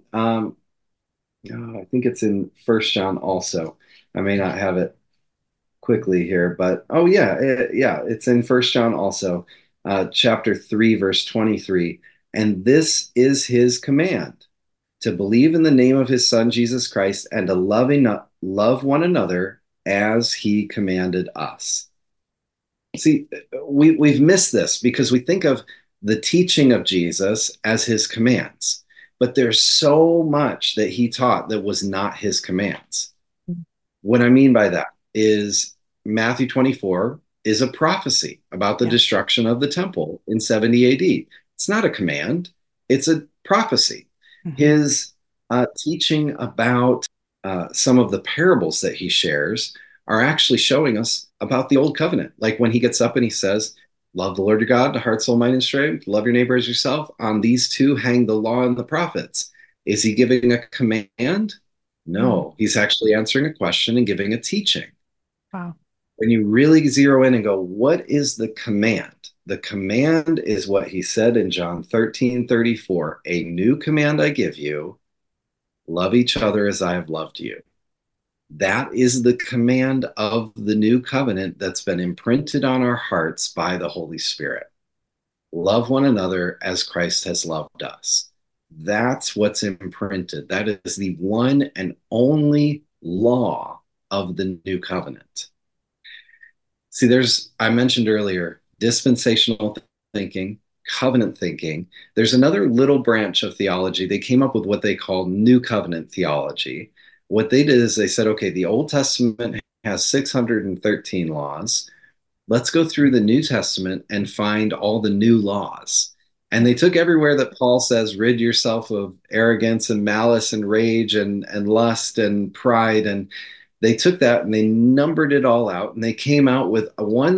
I think it's in First John also. I may not have it quickly here, but oh yeah, it's in First John also, chapter 3, verse 23. And this is his command, to believe in the name of his son Jesus Christ and to love one another as he commanded us. See, we've missed this because we think of the teaching of Jesus as his commands, but there's so much that he taught that was not his commands. What I mean by that is Matthew 24 is a prophecy about the Yeah. destruction of the temple in 70 AD. It's not a command, it's a prophecy. Mhm. His teaching about some of the parables that he shares are actually showing us about the old covenant. Like when he gets up and he says, love the Lord your God, heart, soul, mind, and strength. Love your neighbor as yourself. On these two hang the law and the prophets. Is he giving a command? Mm. No, he's actually answering a question and giving a teaching. Wow. When you really zero in and go, what is the command? The command is what he said in John 13:34. A new command I give you, love each other as I have loved you. That is the command of the new covenant that's been imprinted on our hearts by the Holy Spirit. Love one another as Christ has loved us. That's what's imprinted. That is the one and only law of the new covenant. See, I mentioned earlier, dispensational thinking, covenant thinking. There's another little branch of theology. They came up with what they call new covenant theology. What they did is they said, okay, the Old Testament has 613 laws. Let's go through the New Testament and find all the new laws. And they took everywhere that Paul says, rid yourself of arrogance and malice and rage and lust and pride. And they took that and they numbered it all out and they came out with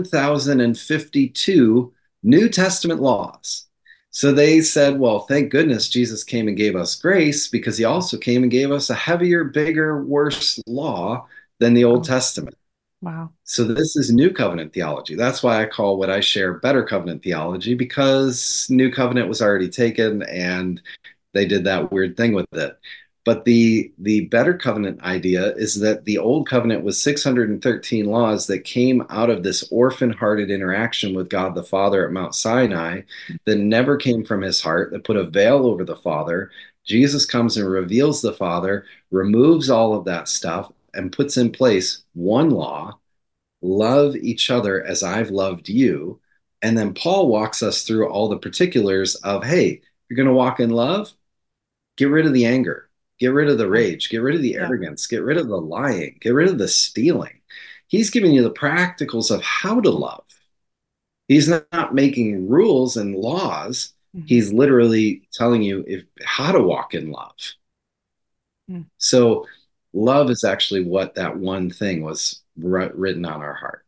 1,052 New Testament laws. So they said, well, thank goodness Jesus came and gave us grace because he also came and gave us a heavier, bigger, worse law than the Old Wow. Testament. Wow. So this is new covenant theology. That's why I call what I share better covenant theology, because new covenant was already taken and they did that weird thing with it. But the better covenant idea is that the old covenant was 613 laws that came out of this orphan-hearted interaction with God the Father at Mount Sinai that never came from his heart, that put a veil over the Father. Jesus comes and reveals the Father, removes all of that stuff, and puts in place one law: love each other as I've loved you. And then Paul walks us through all the particulars of, hey, you're going to walk in love, get rid of the anger, get rid of the Yeah. rage, get rid of the Yeah. arrogance, get rid of the lying, get rid of the stealing. He's giving you the practicals of how to love. He's not making rules and laws. Mhm. He's literally telling you how to walk in love. Mm. So love is actually what that one thing was written on our heart.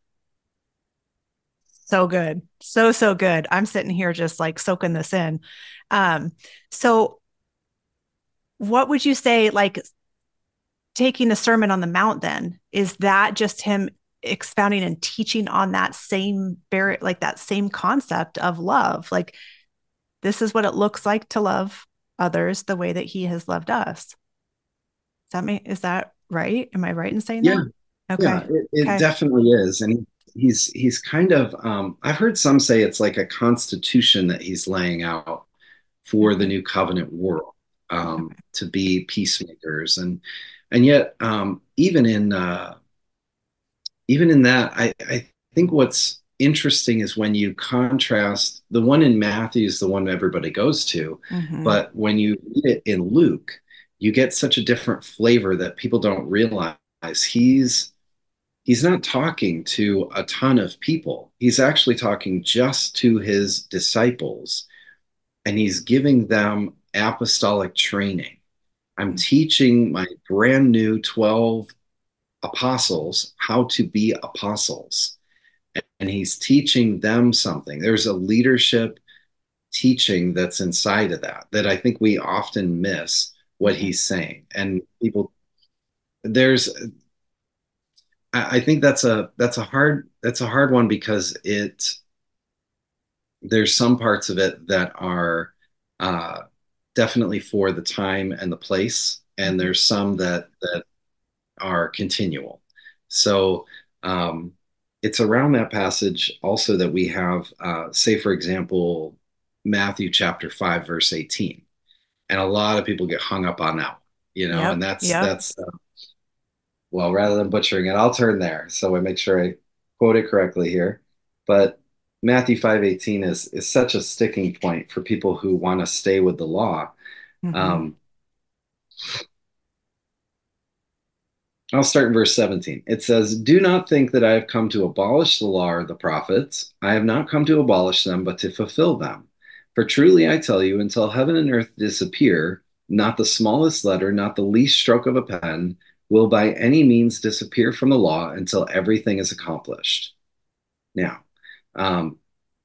So good. So, so good. I'm sitting here just like soaking this in. Um, so what would you say, like taking the Sermon on the Mount, then, is that just him expounding and teaching on that same like that same concept of love? Like, this is what it looks like to love others the way that he has loved us. Is that right? Am I right in saying Yeah, that? yeah, Okay. it Okay. definitely is. And he's kind of I've heard some say it's like a constitution that he's laying out for the Okay. new covenant world, Okay. to be peacemakers. And yet even in that, I think what's interesting is when you contrast the one in Matthew is the one everybody goes to, Mm-hmm. but when you read it in Luke, you get such a different flavor that people don't realize. He's not talking to a ton of people. He's actually talking just to his disciples, and he's giving them apostolic training. I'm teaching my brand new 12 apostles how to be apostles, and he's teaching them something. There's a leadership teaching that's inside of that I think we often miss what Mm-hmm. he's saying. And people, there's I think that's a hard one because there's some parts of it that are uh, definitely for the time and the place, and Mm-hmm. there's some that are continual. So um, it's around that passage also that we have, say, for example, Matthew chapter 5, verse 18. And a lot of people get hung up on that, and Yep. Yep. well, rather than butchering it, I'll turn there. So I make sure I quote it correctly here. But Matthew 5:18 is such a sticking point for people who want to stay with the law. Mm-hmm. Um, I'll start in verse 17. It says, do not think that I have come to abolish the law or the prophets. I have not come to abolish them, but to fulfill them. For truly I tell you, until heaven and earth disappear, not the smallest letter, not the least stroke of a pen will by any means disappear from the law until everything is accomplished. Now, um,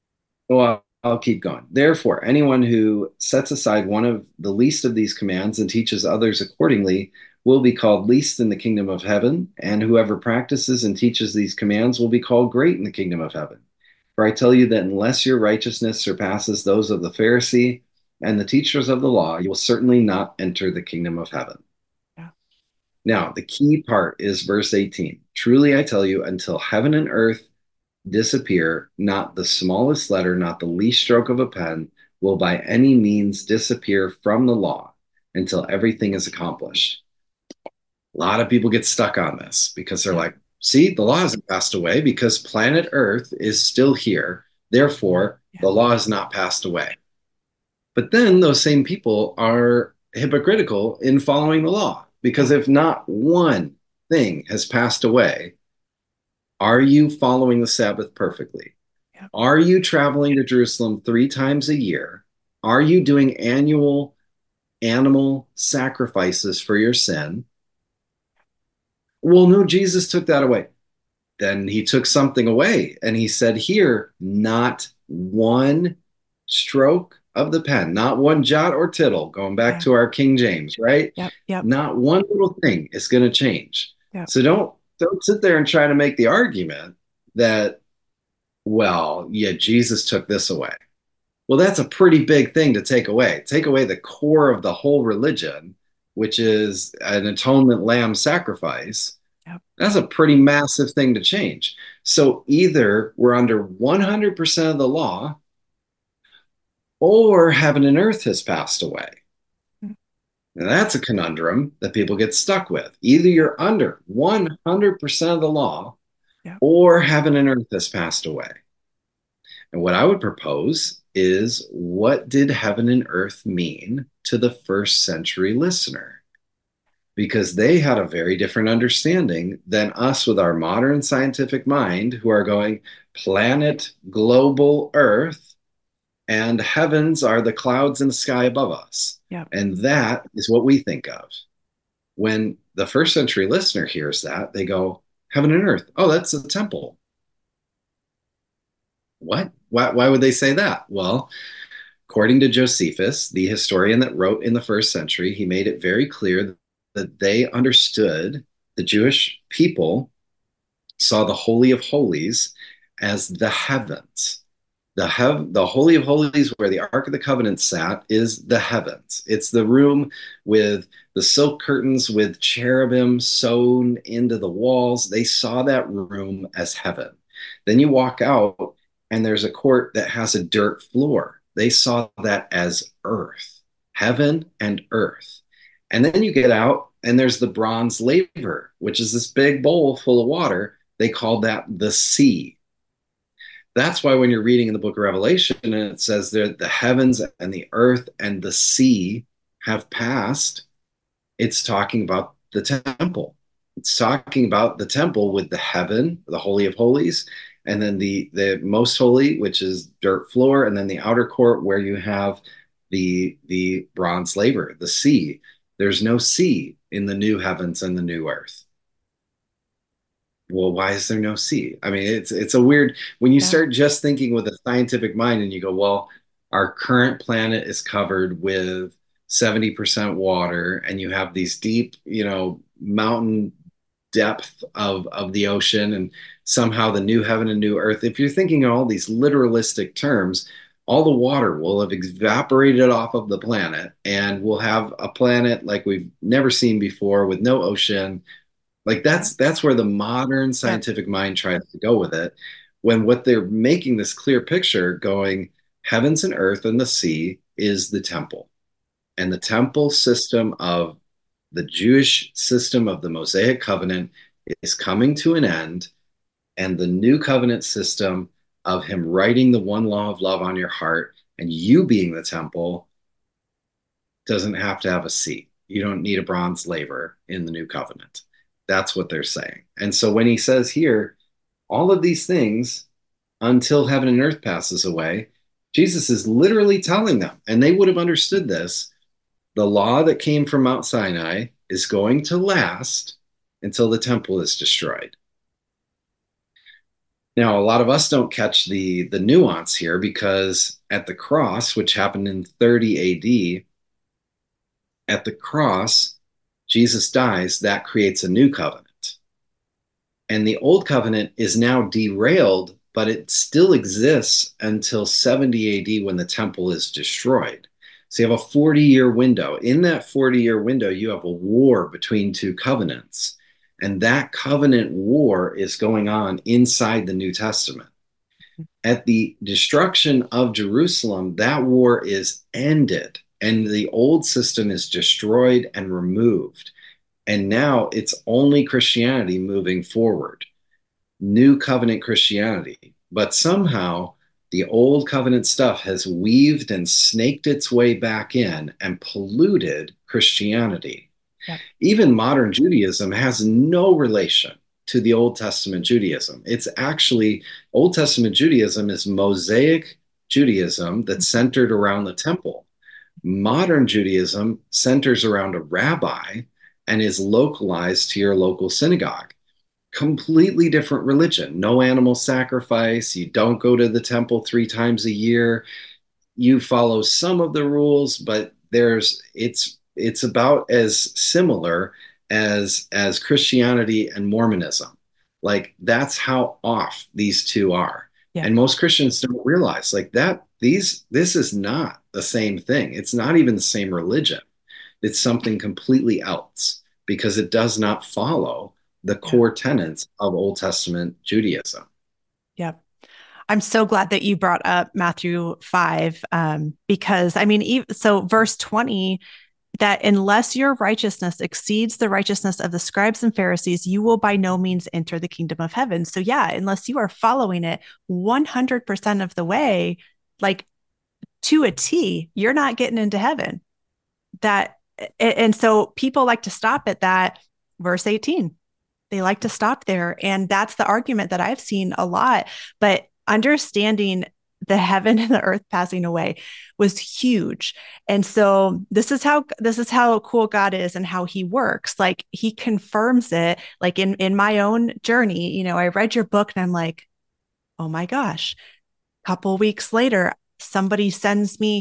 Well, I'll keep going. Therefore, anyone who sets aside one of the least of these commands and teaches others accordingly will be called least in the kingdom of heaven, and whoever practices and teaches these commands will be called great in the kingdom of heaven. For I tell you that unless your righteousness surpasses those of the Pharisee and the teachers of the law, you will certainly not enter the kingdom of heaven. Yeah. Now, the key part is verse 18. Truly I tell you, until heaven and earth disappear, not the smallest letter, not the least stroke of a pen will by any means disappear from the law until everything is accomplished. A lot of people get stuck on this because they're Yeah. like, see, the law hasn't passed away because planet Earth is still here. Therefore, Yeah. the law has not passed away. But then those same people are hypocritical in following the law because Yeah. if not one thing has passed away, are you following the Sabbath perfectly? Yeah. Are you traveling to Jerusalem 3 times a year? Are you doing annual animal sacrifices for your sin? Well, no, Jesus took that away. Then he took something away and he said, here, not one stroke of the pen, not one jot or tittle, going back Yeah. to our King James, right? Yep. Yep. Not one little thing is going to change. Yep. So don't sit there and try to make the argument that, well, yeah, Jesus took this away. Well, that's a pretty big thing to take away. Take away the core of the whole religion, which is an atonement lamb sacrifice. Yep. That's a pretty massive thing to change. So either we're under 100% of the law or heaven and earth has passed away. Mm. Now that's a conundrum that people get stuck with. Either you're under 100% of the law Yep. or heaven and earth has passed away. And what I would propose is what did heaven and earth mean to the first century listener? Because they had a very different understanding than us with our modern scientific mind, who are going planet, global, earth, and heavens are the clouds in the sky above us. Yep. And that is what we think of. When the first century listener hears that, they go, heaven and earth. Oh, that's a temple. What? Why would they say that? Well, according to Josephus, the historian that wrote in the first century, he made it very clear that they understood, the Jewish people saw the Holy of Holies as the heavens. The Holy of Holies, where the Ark of the Covenant sat, is the heavens. It's the room with the silk curtains with cherubim sewn into the walls. They saw that room as heaven. Then you walk out, and there's a court that has a dirt floor. They saw that as earth, heaven and earth. And then you get out, and there's the bronze laver, which is this big bowl full of water. They called that the sea. That's why when you're reading in the book of Revelation and it says there the heavens and the earth and the sea have passed, it's talking about the temple. It's talking about the temple with the heaven, the Holy of Holies, and then the most holy, which is dirt floor, and then the outer court where you have the bronze laver, the sea. There's no sea in the new heavens and the new earth. Well, why is there no sea? I mean, it's a weird when you Yeah. start just thinking with a scientific mind and you go, well, our current planet is covered with 70% water, and you have these deep, mountain depth of the ocean, and somehow the new heaven and new earth. If you're thinking in all these literalistic terms, all the water will have evaporated off of the planet, and we'll have a planet like we've never seen before with no ocean. Like Yeah. that's where the modern Yep. scientific mind tries to go with it. When what they're making this clear picture going, heavens and earth and the sea is the temple. And the temple system of the Jewish system of the Mosaic covenant is coming to an end. And the new covenant system of him writing the one law of love on your heart and you being the temple doesn't have to have a seat. You don't need a bronze laver in the new covenant. That's what they're saying. And so when he says here, all of these things until heaven and earth passes away, Jesus is literally telling them, and they would have understood this. The law that came from Mount Sinai is going to last until the temple is destroyed. Now, a lot of us don't catch the nuance here because at the cross, which happened in 30 AD, at the cross, Jesus dies, that creates a new covenant. And the old covenant is now derailed, but it still exists until 70 AD when the temple is destroyed. So you have a 40-year window. In that 40-year window, you have a war between two covenants. And that covenant war is going on inside the New Testament. At the destruction of Jerusalem, that war is ended and the old system is destroyed and removed. And now it's only Christianity moving forward, new covenant Christianity. But somehow the old covenant stuff has weaved and snaked its way back in and polluted Christianity. Yep. Even modern Judaism has no relation to the Old Testament Judaism. It's actually, Old Testament Judaism is Mosaic Judaism that's centered around the temple. Modern Judaism centers around a rabbi and is localized to your local synagogue. Completely different religion. No animal sacrifice. You don't go to the temple 3 times a year. You follow some of the rules, but it's about as similar as Christianity and Mormonism. Like that's how off these two are. Yeah. And most Christians don't realize like that this is not the same thing. It's not even the same religion. It's something completely else because it does not follow the Yeah. core tenets of Old Testament Judaism. Yep. I'm so glad that you brought up Matthew 5, because I mean, so verse 20, that unless your righteousness exceeds the righteousness of the scribes and Pharisees, you will by no means enter the kingdom of heaven. So yeah, unless you are following it 100% of the way, like to a T, you're not getting into heaven. That, and so people like to stop at that verse 18. They like to stop there. And that's the argument that I've seen a lot. But understanding the heaven and the earth passing away was huge. And so this is how cool God is and how he works. Like he confirms it. Like in my own journey, I read your book and I'm like, oh my gosh. A couple weeks later, somebody sends me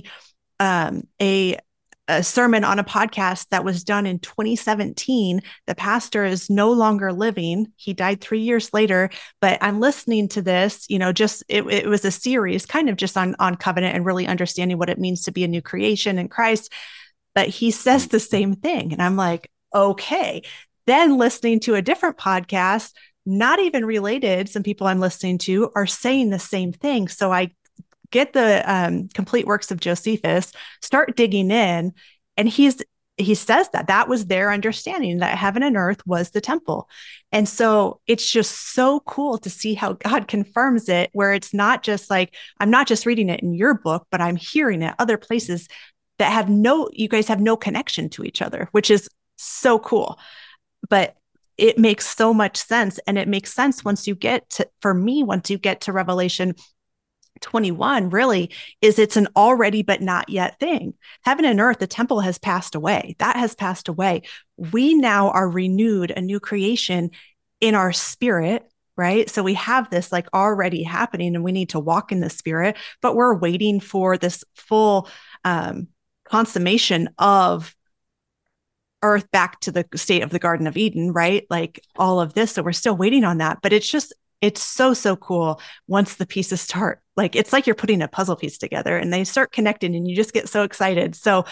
a sermon on a podcast that was done in 2017. The pastor is no longer living. He died 3 years later, but I'm listening to this, just it was a series kind of just on covenant and really understanding what it means to be a new creation in Christ. But he says the same thing. And I'm like, okay. Then listening to a different podcast, not even related, some people I'm listening to are saying the same thing. So I get the complete works of Josephus, start digging in, and he says that was their understanding, that heaven and earth was the temple. And so it's just so cool to see how God confirms it, where it's not just like, I'm not just reading it in your book, but I'm hearing it other places that you guys have no connection to each other, which is so cool. But it makes so much sense. And it makes sense once you get to Revelation 21, really, is it's an already but not yet thing. Heaven and earth, the temple has passed away. That has passed away. We now are renewed, a new creation in our spirit, right? So we have this like already happening and we need to walk in the spirit, but we're waiting for this full consummation of earth back to the state of the Garden of Eden, right? Like all of this. So we're still waiting on that, but it's so cool once the pieces start. Like it's like you're putting a puzzle piece together and they start connecting and you just get so excited. So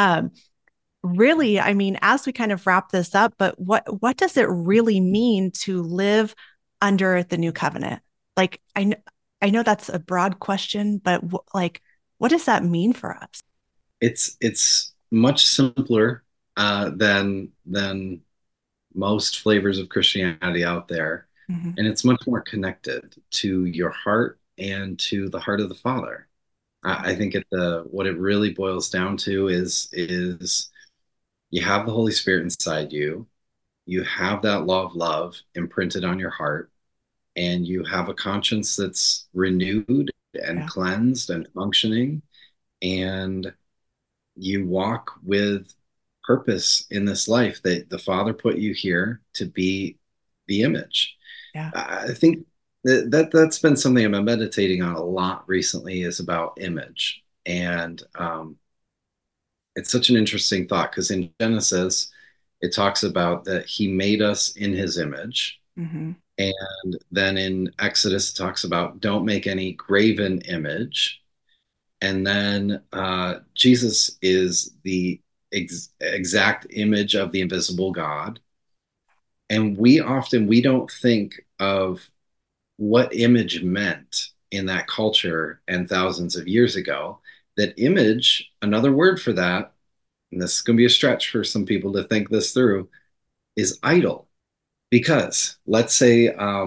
really, I mean, as we kind of wrap this up, but what does it really mean to live under the new covenant? Like I know that's a broad question, but what does that mean for us? It's much simpler than most flavors of Christianity out there. Mm-hmm. And it's much more connected to your heart and to the heart of the Father. I think what it really boils down to is you have the Holy Spirit inside you, you have that law of love imprinted on your heart, and you have a conscience that's renewed and Yeah. cleansed and functioning, and you walk with purpose in this life that the Father put you here to be the image. Yeah. I think That's been something I've been meditating on a lot recently is about image. And it's such an interesting thought because in Genesis, it talks about that he made us in his image. Mm-hmm. And then in Exodus, it talks about don't make any graven image. And then Jesus is the exact image of the invisible God. And we don't think of what image meant in that culture and thousands of years ago. That image, another word for that, and this is going to be a stretch for some people to think this through, is idol. Because let's say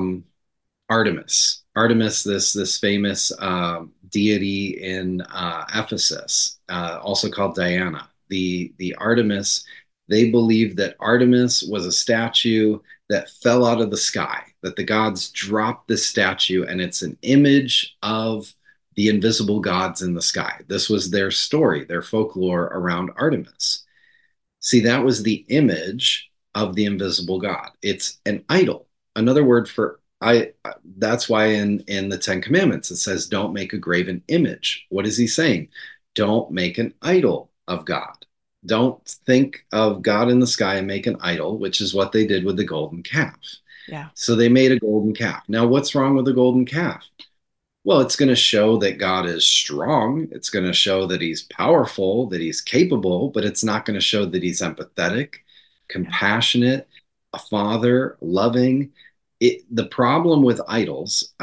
Artemis, this famous deity in Ephesus, also called Diana. The Artemis, they believed that Artemis was a statue that fell out of the sky, that the gods dropped this statue, and it's an image of the invisible gods in the sky. This was their story, their folklore around Artemis. See, that was the image of the invisible God. It's an idol. Another word for I that's why in the 10 commandments it says don't make a graven image. What is he saying? Don't make an idol of God. Don't think of God in the sky and make an idol, which is what they did with the golden calf. Yeah. So they made a golden calf. Now, what's wrong with the golden calf? Well, it's going to show that God is strong. It's going to show that he's powerful, that he's capable, but it's not going to show that he's empathetic, Yeah. compassionate, a father, loving. The problem with idols,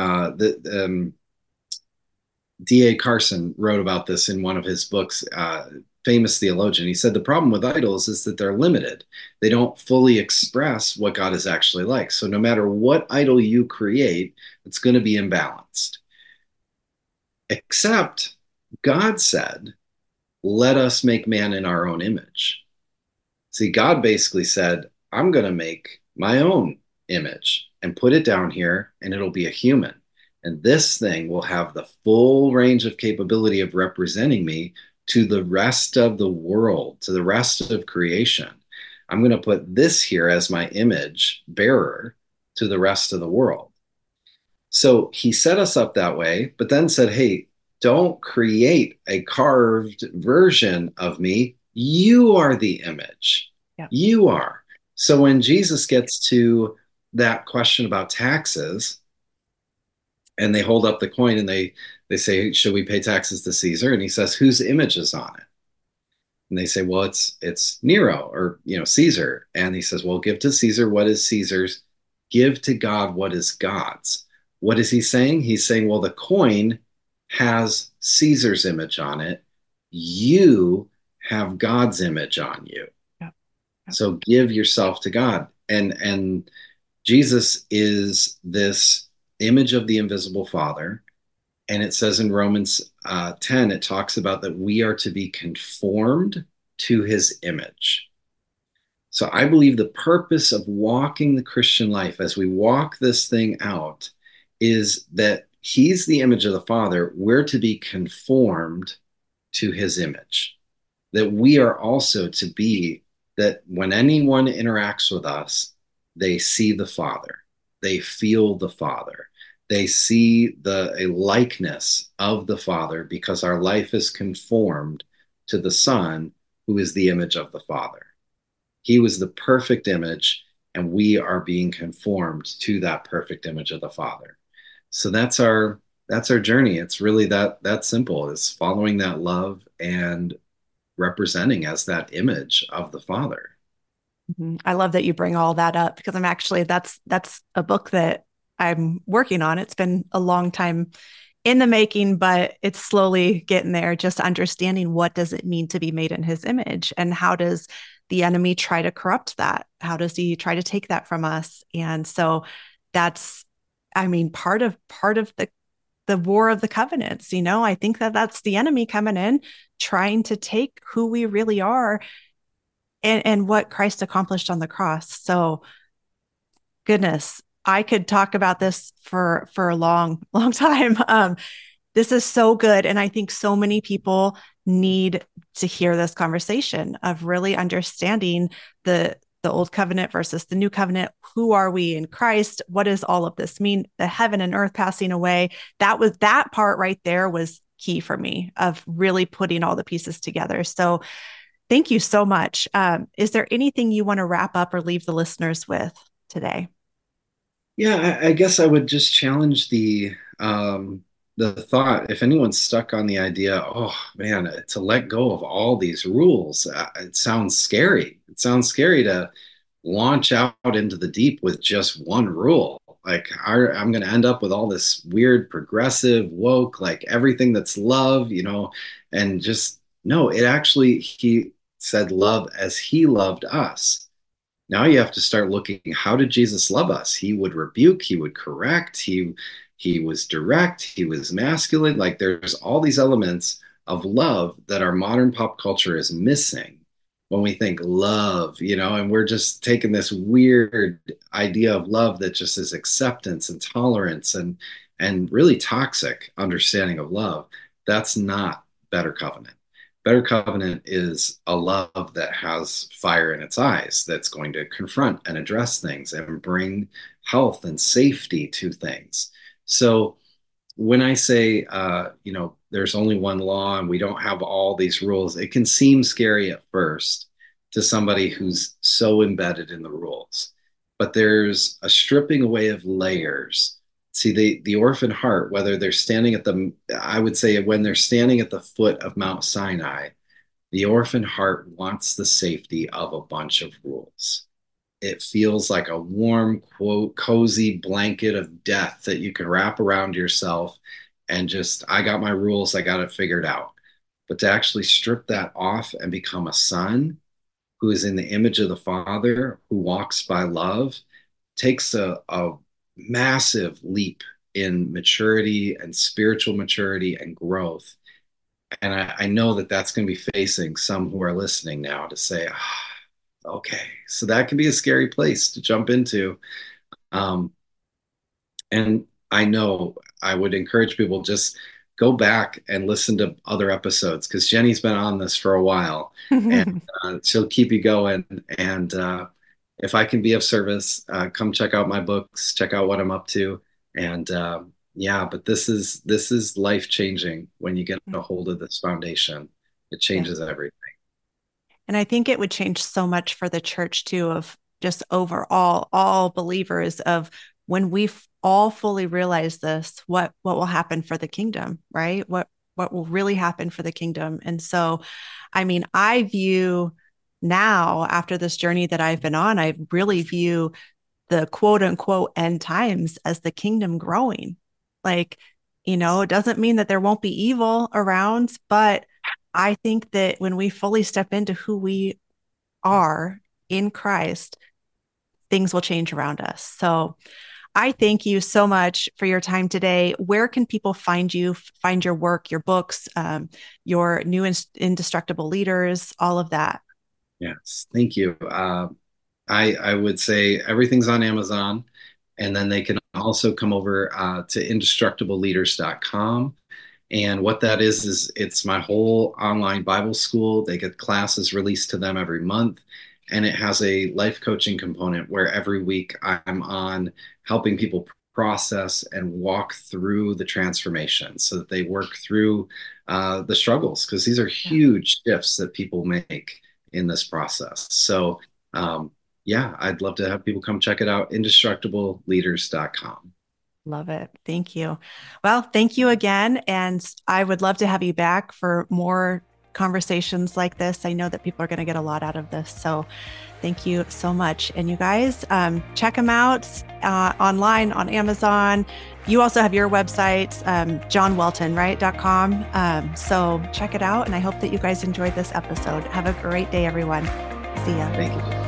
D.A. Carson wrote about this in one of his books, famous theologian. He said the problem with idols is that they're limited. They don't fully express what God is actually like. So no matter what idol you create, it's going to be imbalanced. Except God said, let us make man in our own image. See, God basically said, I'm going to make my own image and put it down here, and it'll be a human. And this thing will have the full range of capability of representing me to the rest of the world, to the rest of creation. I'm going to put this here as my image bearer to the rest of the world. So he set us up that way, but then said, hey, don't create a carved version of me. You are the image. Yeah. You are. So when Jesus gets to that question about taxes, and they hold up the coin and they say, should we pay taxes to Caesar? And he says, whose image is on it? And they say, well, it's Nero or Caesar. And he says, well, give to Caesar what is Caesar's, give to God what is God's. What is he saying? He's saying, well, the coin has Caesar's image on it. You have God's image on you. Yeah. Yeah. So give yourself to God. And Jesus is this image of the invisible Father. And it says in Romans 10, it talks about that we are to be conformed to his image. So I believe the purpose of walking the Christian life as we walk this thing out is that he's the image of the Father. We're to be conformed to his image. That we are also to be, that when anyone interacts with us, they see the Father, they feel the Father, they see a likeness of the Father because our life is conformed to the Son, who is the image of the Father. He was the perfect image, and we are being conformed to that perfect image of the Father. So that's our journey. It's really that simple. It's following that love and representing as that image of the Father. Mm-hmm. I love that you bring all that up because I'm actually that's a book that I'm working on. It's been a long time in the making, but it's slowly getting there, just understanding what does it mean to be made in his image and how does the enemy try to corrupt that? How does he try to take that from us? And so that's, I mean, part of the war of the covenants, I think that's the enemy coming in, trying to take who we really are and what Christ accomplished on the cross. So goodness, I could talk about this for a long, long time. This is so good. And I think so many people need to hear this conversation of really understanding the old covenant versus the new covenant. Who are we in Christ? What does all of this mean? The heaven and earth passing away. That part right there was key for me of really putting all the pieces together. So thank you so much. Is there anything you want to wrap up or leave the listeners with today? Yeah, I guess I would just challenge the thought, if anyone's stuck on the idea, oh man, to let go of all these rules, it sounds scary. It sounds scary to launch out into the deep with just one rule. Like I'm going to end up with all this weird, progressive, woke, like everything that's love, and just no, it actually, he said, love as he loved us. Now you have to start looking, how did Jesus love us? He would rebuke, he would correct, he was direct, he was masculine. Like there's all these elements of love that our modern pop culture is missing when we think love, and we're just taking this weird idea of love that just is acceptance and tolerance and really toxic understanding of love. That's not Better Covenant. Better Covenant is a love that has fire in its eyes, that's going to confront and address things and bring health and safety to things. So when I say, there's only one law and we don't have all these rules, it can seem scary at first to somebody who's so embedded in the rules. But there's a stripping away of layers. See, the orphan heart, whether they're standing I would say when they're standing at the foot of Mount Sinai, the orphan heart wants the safety of a bunch of rules. It feels like a warm, quote, cozy blanket of death that you can wrap around yourself and just, I got my rules, I got it figured out. But to actually strip that off and become a son who is in the image of the Father, who walks by love, takes a massive leap in maturity and spiritual maturity and growth. And I know that that's going to be facing some who are listening now to say, okay, so that can be a scary place to jump into. And I know I would encourage people, just go back and listen to other episodes, because Jenny's been on this for a while and she'll keep you going. And if I can be of service, come check out my books, check out what I'm up to. And but this is life changing when you get a hold of this foundation. It changes everything. And I think it would change so much for the church too, of just overall, all believers, of when we all fully realize this, what will happen for the kingdom, right? What will really happen for the kingdom. And so, I mean, I view now, after this journey that I've been on, I really view the quote unquote end times as the kingdom growing. Like, it doesn't mean that there won't be evil around, but I think that when we fully step into who we are in Christ, things will change around us. So I thank you so much for your time today. Where can people find you, find your work, your books, your new Indestructible Leaders, all of that? Yes, thank you. I would say everything's on Amazon, and then they can also come over to indestructibleleaders.com. And what that is it's my whole online Bible school. They get classes released to them every month. And it has a life coaching component where every week I'm on helping people process and walk through the transformation so that they work through the struggles, because these are huge shifts that people make in this process. So, I'd love to have people come check it out, indestructibleleaders.com. Love it. Thank you. Well, thank you again. And I would love to have you back for more conversations like this. I know that people are going to get a lot out of this. So thank you so much. And you guys, check them out online on Amazon. You also have your website, johnwelton, right? .com. So check it out. And I hope that you guys enjoyed this episode. Have a great day, everyone. See ya. Thank you.